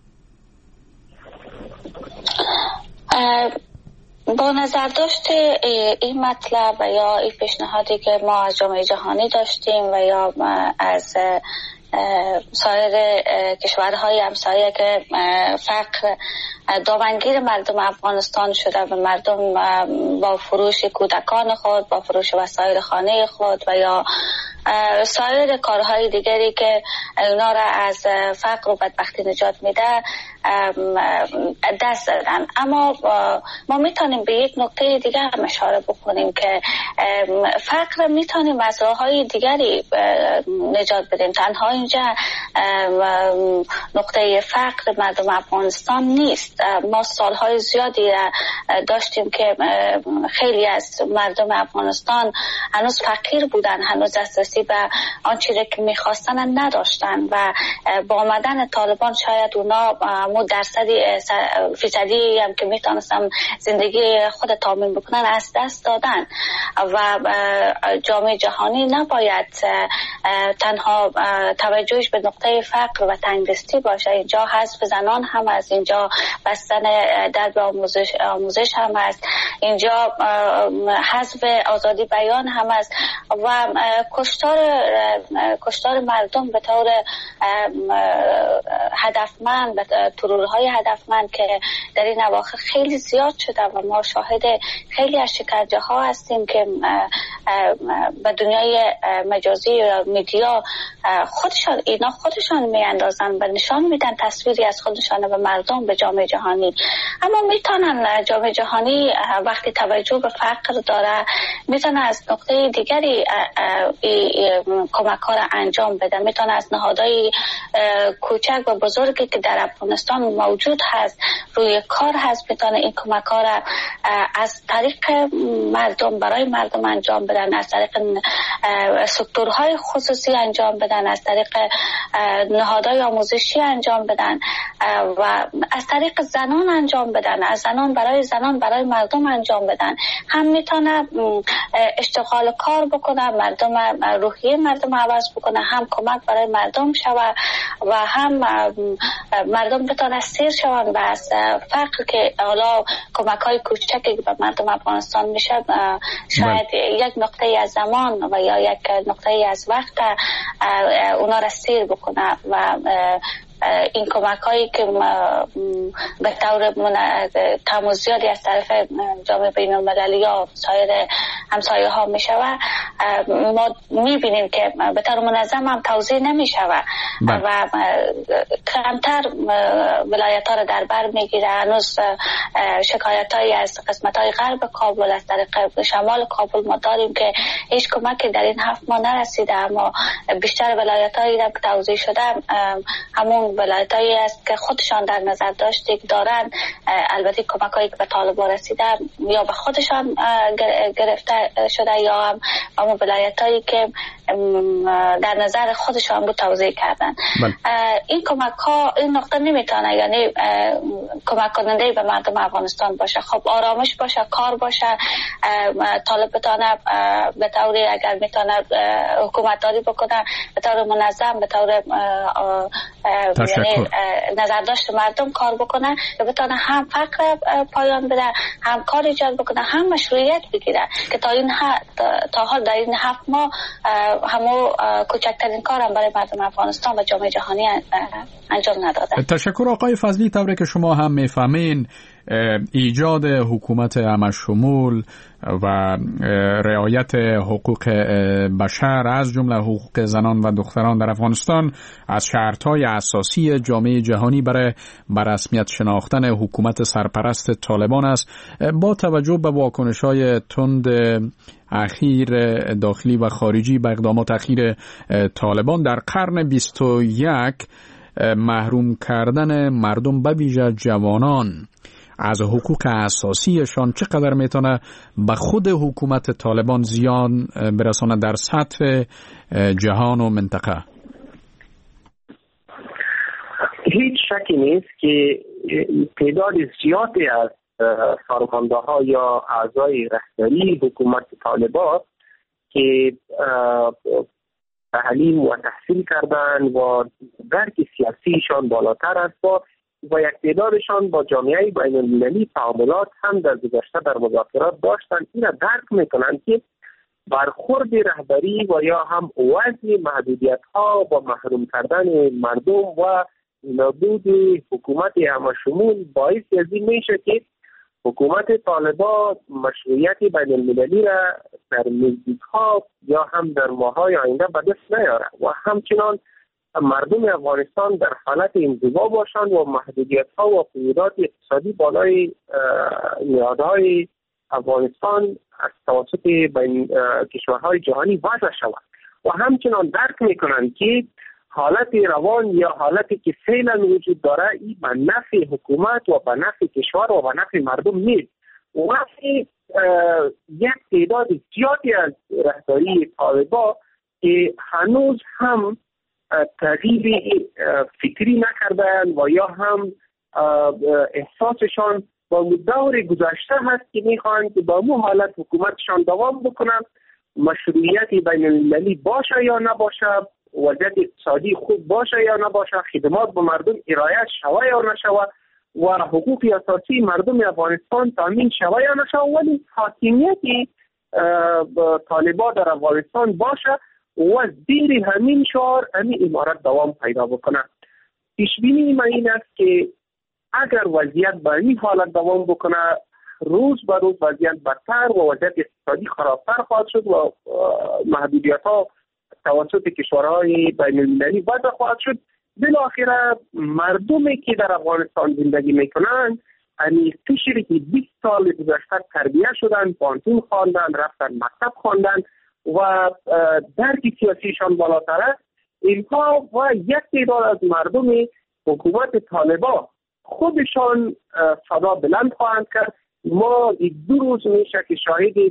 با نظر داشت این مطلب و یا این پیشنهادی که ما از جامعه جهانی داشتیم و یا از سایر کشورهای همسایه که فقر دامنگیر مردم افغانستان شده و مردم با فروش کودکان خود، با فروش وسایل خانه خود و یا سایر کارهای دیگری که اونا را از فقر و بدبختی نجات میده دست دادن. اما ما میتونیم به یک نکته دیگر هم اشاره بکنیم که فقر میتونیم از راههای دیگری نجات بدیم. تنها اینجا نقطه فقر مردم افغانستان نیست. ما سالهای زیادی داشتیم که خیلی از مردم افغانستان هنوز فقیر بودن، هنوز دسترسی به آنچه که میخواستن نداشتن و با آمدن طالبان شاید اونا مو درصدی فیصدی هم که میتونستم زندگی خود تامین بکنن از دست دادن. و جامعه جهانی نباید تنها توجهش به نقطه فقر و تنگدستی باشه. اینجا حذف زنان هم از اینجا بستن درب آموزش آموزش هم هست، اینجا حذف آزادی بیان هم هست و کشتار کشتار مردم به طور هدفمند، به ترورهای هدفمند که در این اواخر خیلی زیاد شده و ما شاهد خیلی از شکنجه ها هستیم که به دنیای مجازی و میدیا خودشان اینا خودشان میاندازن و نشان میدن تصویری از خودشان به مردم، به جامعه جهانی. اما میتونن جامعه جهانی وقتی توجه به فقر داره میتونه از نقطه دیگری کمک ها را انجام بدن، میتونه از نهادهای کوچک و بزرگی که در افغانستان موجود هست روی کار هست، میتونه این کمک ها را از طریق مردم برای مردم انجام بده بدن، از طریق سکتورهای خصوصی انجام بدن، از طریق نهادهای آموزشی انجام بدن و از طریق زنان انجام بدن، از زنان برای زنان برای مردم انجام بدن. هم میتونه اشتغال کار بکنه، مردم روحیه مردم عوض بکنه، هم کمک برای مردم شوه و هم مردم بتونه سیر شوند و از فقر که حالا کمک های کوچکی به مردم افغانستان میشه شاید یک نقطه از زمان و یا یک نقطه از وقت اونا را سیر بکنه و این کمک هایی که به طور کم و زیادی از طرف جامعه بین المللی یا سایر همسایه ها می شود، ما می بینیم که به طور منظم هم توزیع نمی شود و کمتر ولایت ها را در بر می گیره. هنوز شکایت هایی از قسمت های غرب کابل، از طریق شمال کابل ما داریم که هیچ کمکی در این هفت ماه نرسیده، اما بیشتر ولایت هایی که توزیع شده همون ولایتایی است که خودشان در نظر داشته دارن. البته کمکایی که به طالبان رسیده یا به خودشان گرفته شده یا هم اما ولایتایی که در نظر خودشان بود توزیع کردن. این کمک ها این نقطه نمیتونه یعنی کمک کننده به مردم افغانستان باشه. خب آرامش باشه، کار باشه، طالب بتونه به طوری اگر میتونه حکومت داری بکنه به طور منظم، به طور یعنی نظرداشت مردم کار بکنه و بتونه هم فقر پایان بده، هم کار ایجاد بکنه، هم مشروعیت بگیره که تا این تا حال در این هفت ماه همو کوچکترین کارم برای مردم افغانستان و جامعه جهانی انجام نداده. تشکر آقای فضلی. طوری که شما هم میفهمین ایجاد حکومت همشمول و رعایت حقوق بشر از جمله حقوق زنان و دختران در افغانستان از شرطهای اساسی جامعه جهانی برای بررسمیت شناختن حکومت سرپرست طالبان است. با توجه به واکنش‌های تند اخیر داخلی و خارجی به اقدامات اخیر طالبان در قرن بیست و یک، محروم کردن مردم به ویژه جوانان از حقوق اساسیشان چقدر میتونه به خود حکومت طالبان زیان برسانه در سطح جهان و منطقه؟ هیچ شکی نیست که تعداد زیادی از فرمانده ها یا اعضای رهبری حکومت طالبان که تعلیم و تحصیل کردن و درک سیاسیشان بالاتر است با و یک تعدادشان با جامعه بین المللی تعاملات هم در گذشته در مذاکرات داشتن، این را درک میکنند که برخورد رهبری و یا هم وضع محدودیت ها و محروم کردن مردم و نبود حکومت همشمول باعث از این میشه که حکومت طالبان مشروعیت بین المللی را در نزدیک ها یا هم در ماهای آینده به دست نیاره و همچنان مردم افغانستان در حالت انزوا باشند و محدودیت ها و قیودات اقتصادی بالای نهادهای افغانستان از توسط بین کشورهای جهانی وضع شود و همچنان درک میکنند که حالت روان یا حالتی که فعلا وجود داره این به نفع حکومت و به نفع کشور و به نفع مردم نیست. وقتی یک تعداد زیادی از رهبری طالبان که هنوز هم تغییر فکری نکردن و یا هم احساسشان با دور گذشته هست که میخوان که با مو حالت حکومتشان دوام بکنن، مشروعیت بین المللی باشه یا نباشه، وضعیت اقتصادی خوب باشه یا نباشه، خدمات به مردم ارائه شوه یا نشوه و حقوق اساسی مردم افغانستان تامین شوه یا نشوه، ولی حاکمیت طالبان در افغانستان باشه و زیر همین شعار همین امارت دوام پیدا بکنه. پیشبینی من این است که اگر وضعیت به این حالت دوام بکنه روز به روز وضعیت بدتر و وضعیت اقتصادی خرابتر خواهد شد و محدودیت ها توسط کشورهای بین المللی وضع خواهد شد. بالاخره مردمی که در افغانستان زندگی میکنن یعنی کشوری که بیست سال گذشته تربیت شدن، پانتون خواندن، رفتن مکتب خواندن و درک سیاسیشان بالاتر است، اینها و یک تعداد از مردم حکومت طالبان خودشان صدا بلند خواهند کرد. ما دو روز میشه که شاهد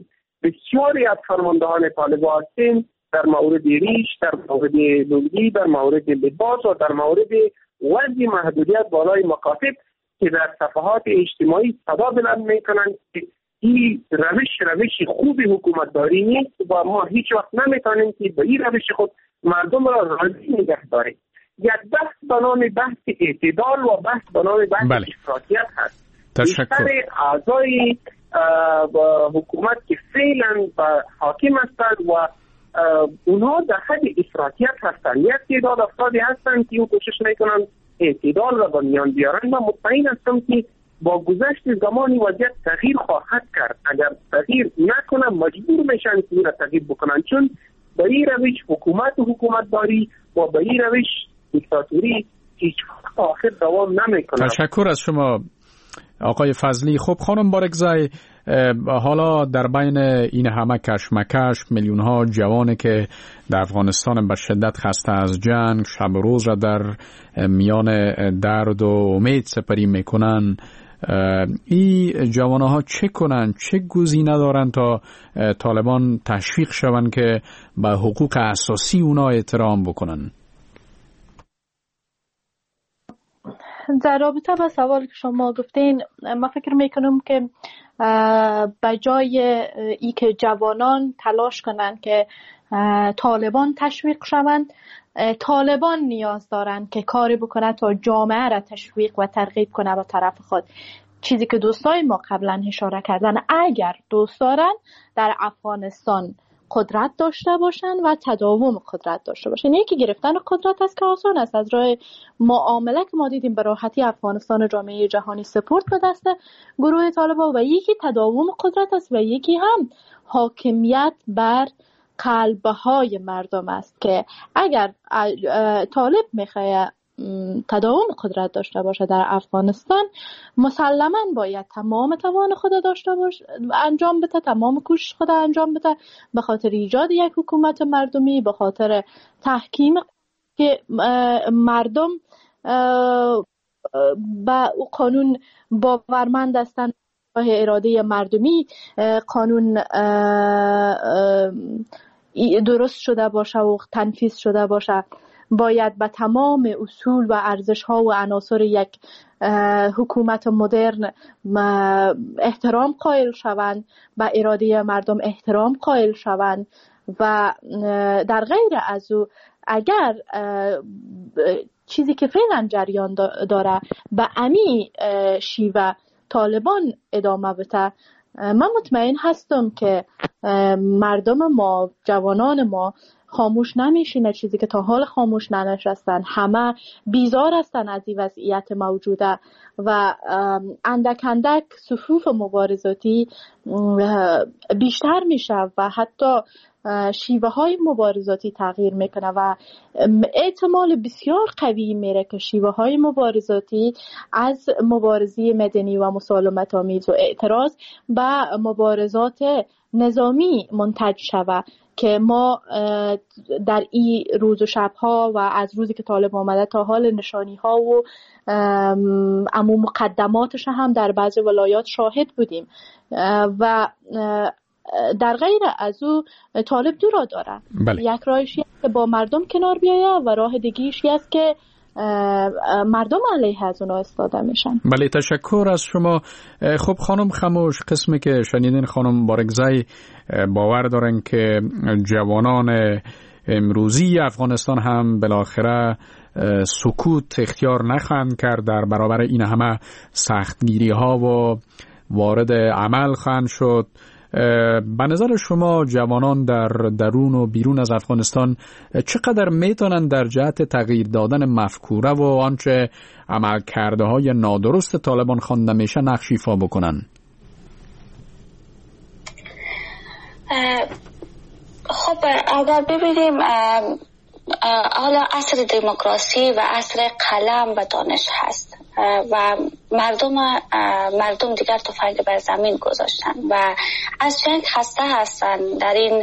بسیاری از فرماندهان طالبان هستیم در مورد ریش، در مورد لنگی، در مورد لباس و در مورد وضع محدودیت بالای مکاتب که در صفحات اجتماعی صدا بلند میکنند که این روش روش خوب حکومتداری نیست و ما هیچ وقت نمیتونیم که به این روش خود مردم را راضی نگه داریم. یک بحث به نام بحث اعتدال و بحث به نام بحث بله. افراطیت هست. تشکر. بیشتر اعضای حکومت که فعلا حاکم هستند و اونها در حد افراطیت هستند. یک تعداد افرادی هستند که او کوشش میکنند اعتدال را به میان بیارند. من مطمئن هستم که با گذشت زمانی وضعیت تغییر خواهد کرد. اگر تغییر نکنن مجبور میشن که را تغییر بکنن، چون به این روش حکومت و حکومتداری و به این روش دیکتاتوری هیچ وقت آخر دوام نمیکنه. تشکر از شما آقای فضلی. خب خانم بارگزای، حالا در بین این همه کشمکش میلیون ها جوانی که در افغانستان به شدت خسته از جنگ شب و روز را در میان درد و امید سپری میکنن، این جوانها چه کنن، چه گزینه دارن تا طالبان تشویق شون که به حقوق اساسی اونا احترام بکنن؟ در رابطه با سوالی که شما گفتین، من فکر میکنم که به جای ای که جوانان تلاش کنند که طالبان تشویق شوند، طالبان نیاز دارند که کاری بکنه تا جامعه را تشویق و ترغیب کنه به طرف خود. چیزی که دوستای ما قبلا اشاره کردن، اگر دوست دارن در افغانستان قدرت داشته باشن و تداوم قدرت داشته باشن. یکی گرفتن قدرت است که آسان است، از راه معامله که ما دیدیم به راحتی افغانستان و جامعه جهانی سپرد به دست گروه طالبان، و یکی تداوم قدرت است و یکی هم حاکمیت بر قلبهای مردم است که اگر طالب میخواد تداوم قدرت داشته باشه در افغانستان، مسلماً باید تمام توان خود داشته باشه، انجام بده، تمام کوشش خود انجام بده به خاطر ایجاد یک حکومت مردمی، به خاطر تحکیم که مردم با قانون باورمند هستند، اراده مردمی قانون درست شده باشه و تنفیذ شده باشه. باید به تمام اصول و ارزش‌ها و عناصر یک حکومت مدرن احترام قائل شوند، به اراده مردم احترام قائل شوند و در غیر از او اگر چیزی که فعلا جریان داره به امی شیوه طالبان ادامه بده، من مطمئن هستم که مردم ما، جوانان ما خاموش نمیشینه. چیزی که تا حال خاموش ننشستن، همه بیزار هستن از این وضعیت موجوده و اندک اندک صفوف مبارزاتی بیشتر میشه و حتی شیوه های مبارزاتی تغییر میکنه و احتمال بسیار قوی میره که شیوه های مبارزاتی از مبارزه مدنی و مسالمت آمیز و اعتراض به مبارزات نظامی منتج شوه که ما در این روز و شبها و از روزی که طالب آمده تا حال نشانی ها و عموم مقدماتش هم در بعض ولایات شاهد بودیم و در غیر از او طالب دو راه داره. بله. یک راهش است که با مردم کنار بیایه و راه دیگه‌ایش است که مردم علیه از اونا استفاده میشن. بله، تشکر از شما. خب خانم خموش، قسمی که شنیدین خانم بارگزای باور دارن که جوانان امروزی افغانستان هم بالاخره سکوت اختیار نخواهند کرد در برابر این همه سختگیری ها و وارد عمل خواهند شد. به نظر شما جوانان در درون و بیرون از افغانستان چقدر میتونن در جهت تغییر دادن مفکوره و آنچه عمل کرده های نادرست طالبان خوانده میشه نقش ایفا بکنن؟ خب اگر ببینیم حالا عصر دموکراسی و عصر قلم و دانش هست و مردم مردم دیگر تفنگ بر زمین گذاشتن و از جنگ خسته هستن. در این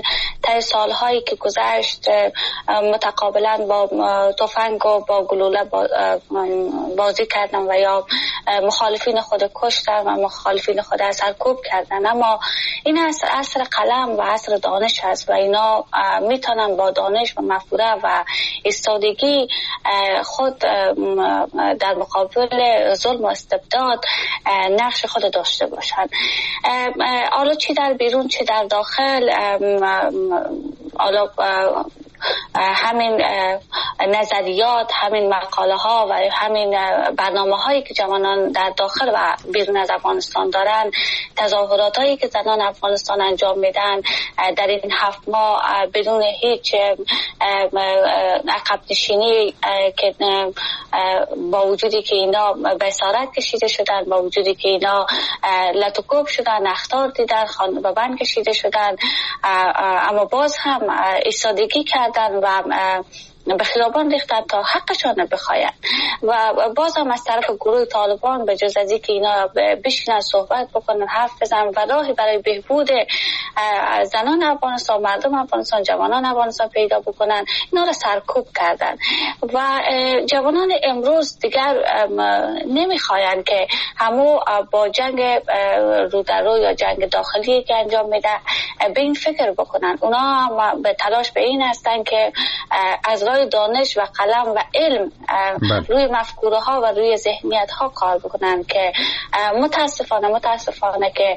سالهایی که گذشت متقابلا با تفنگ و با گلوله بازی کردن و یا مخالفین خود کشتن و مخالفین خود سرکوب کردن. اما این عصر عصر قلم و عصر دانش است و اینا میتونن با دانش و مفکوره و ایستادگی خود در مقابل ظلم و استبداد نقش خود داشته باشند. حالا چی در بیرون چی در داخل، حالا همین نظریات، همین مقاله ها و همین برنامه هایی که جوانان در داخل و بیرون از افغانستان دارن، تظاهرات هایی که زنان افغانستان انجام میدن در این هفت ماه بدون هیچ عقب نشینی، که با وجودی که اینا به اسارت کشیده شدن، با وجودی که اینا لطوکوب شدن، اخطار دیدن، خانه به بند کشیده شدن، اما باز هم ایستادگی کردن و به خیابان ریختن تا حقشان بخواین. و باز هم از طرف گروه طالبان به جز از اینکه اینا بشینن صحبت بکنن، حرف بزنن و راهی برای بهبود زنان افغانستان، مردم افغانستان، جوانان افغانستان پیدا بکنن، اینا را سرکوب کردن. و جوانان امروز دیگر نمیخواین که همو با جنگ رو در رو یا جنگ داخلی که انجام میده به این فکر بکنن. اونا به تلاش به این هستن که از راه دانش و قلم و علم روی مفکوره ها و روی ذهنیت ها کار بکنن، که متاسفانه متاسفانه که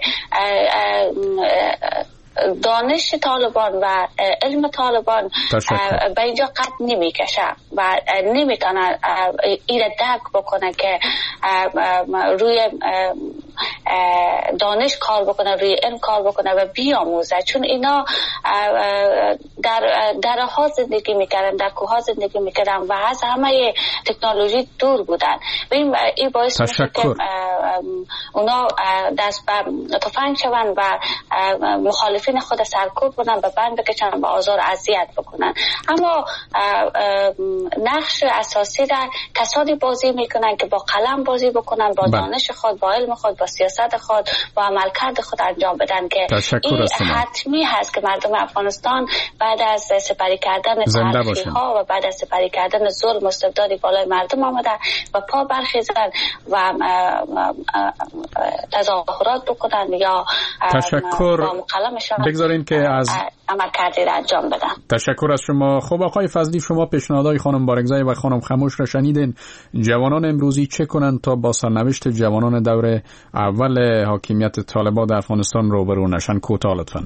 دانش طالبان و علم طالبان به اینجا قد نمی کشه و نمی تونه ایره درک بکنه که روی دانش کار بکنه، روی علم کار بکنه و بیاموزه. چون اینا در درها زندگی میکردن، در کوها زندگی میکردن و از همه تکنولوژی دور بودن. این ای باعث میشه که اونا دست به تفنگ شون و مخالفین خود سرکوب کنن، به بند بکشن، به آزار اذیت بکنن. اما نقش اساسی در کسانی بازی میکنن که با قلم بازی بکنن، با دانش خود، با علم خود، با سیاست خود، با عملکرد خود انجام بدن، که این حتمی هست که مردم افغانستان بعد از سپری کردن تاریخی ها و بعد از سپری کردن ظلم و استبدادی بالای مردم آمده و پا برخیزن و تظاهرات بکنن یا تشکر با قلمشان بگذارین که از عملکردی را انجام بدن. تشکر از شما. خب آقای فضلی، شما پیشنهادهای خانم بارگزای و خانم خموش را شنیدین. جوانان امروزی چه کنند تا با سرنوشت جوانان دور اول حاکمیت طالبان در افغانستان روبرو نشن؟ کوتاه لطفاً.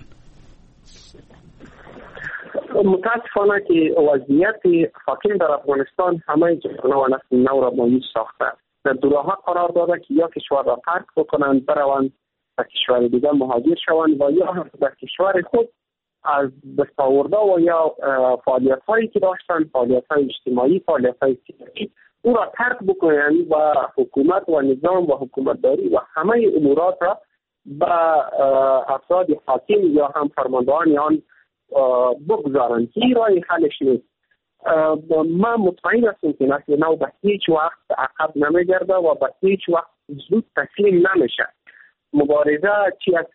متاسفانه که وضعیت حاکم در افغانستان همه جوانان و نسل نو را مایوس ساخته. در دوراها قرار داده که یا کشور را ترک بکنند، بروند به کشور دیگر مهاجر شوند و یا هم در کشور خود از دستاورده و یا فعالیت هایی که داشتن، فعالیت های اجتماعی، فعالیت های سیاسی، او را ترک بکنند و حکومت و نظام و حکومتداری و همه امورات را به افراد حاکم یا هم فرماندهان آن بگذارند. این راه حلش نیست. من مطمئن هستم که نسل نو به هیچ وقت عقب نمیگرده و به هیچ وقت زود تسلیم نمیشه. مبارزه چی از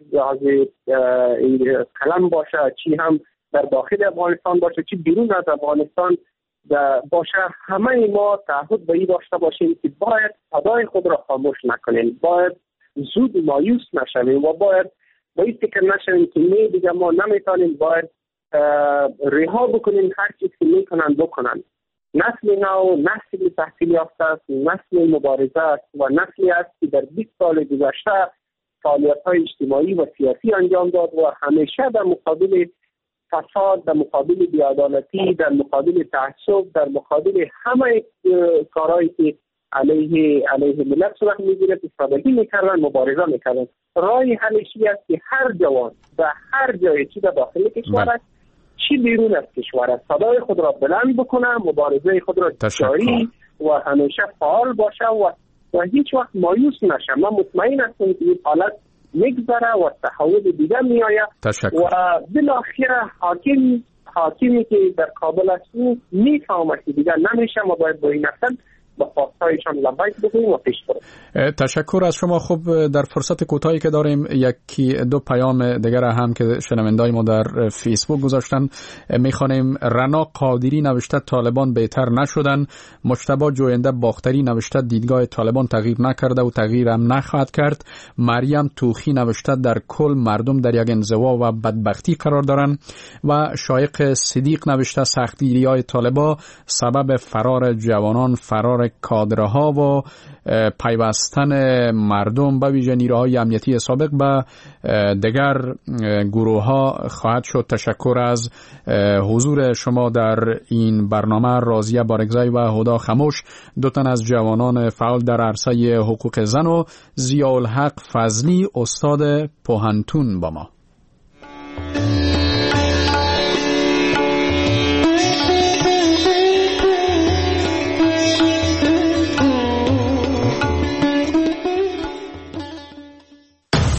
قلم باشه، چی هم در داخل افغانستان باشه، چی بیرون از افغانستان باشه، همه ما تعهد به این داشته باشیم که باید صدای خود را خاموش نکنیم، باید زود مایوس نشویم و باید به این فکر نشویم که نه دیگه ما نمیتونیم، باید رها بکنیم هر چیزی که میکنن بکنن. نسل نو نسل تحصیل یافته است، نسل مبارزه است و نسلی است که در بیست سال گذشته فعالیت‌های اجتماعی و سیاسی انجام داد و همیشه در مقابل فساد، در مقابل بی‌عدالتی، در مقابل تعصب، در مقابل همه کارهایی که علیه علیه ملت صورت میگیره استفاده میکردن، مبارزه میکردن. راه حلش است که هر جوان در هر جای، چی در داخل کشور است چی بیرون از کشور است، صدای خود را بلند بکنه، مبارزه خود را جاری و همیشه فعال باشه و و هیچ وقت مایوس نشه. من مطمئن هستم که این حالت میگذره و تحول دیگه میآید و بالاخره حاکم حاکمی که در کابل است میفهمه که دیگه نمیشه، ما باید با این نسل به خواستایشان لبیک بگوییم و پیش بریم. تشکر از شما. خوب، در فرصت کوتاهی که داریم یکی دو پیام دیگر هم که شنوندای ما در فیسبوک گذاشتن میخوانیم. رنا قادری نوشته طالبان بهتر نشدن. مجتبی جوینده باختری نوشته دیدگاه طالبان تغییر نکرده و تغییر هم نخواهد کرد. مریم توخی نوشته در کل مردم در یک انزوا و بدبختی قرار دارن. و شایق صدیق نوشته سختگیری‌های طالبان سبب فرار جوانان، فرار کادرها و پیوستن مردم به ویژه نیروهای امنیتی سابق به دیگر گروه ها خواهد شد. تشکر از حضور شما در این برنامه. راضیه بارگزای و هدا خموش، دو تن از جوانان فعال در عرصه حقوق زن، و ضیاءالحق فضلی استاد پوهنتون با ما.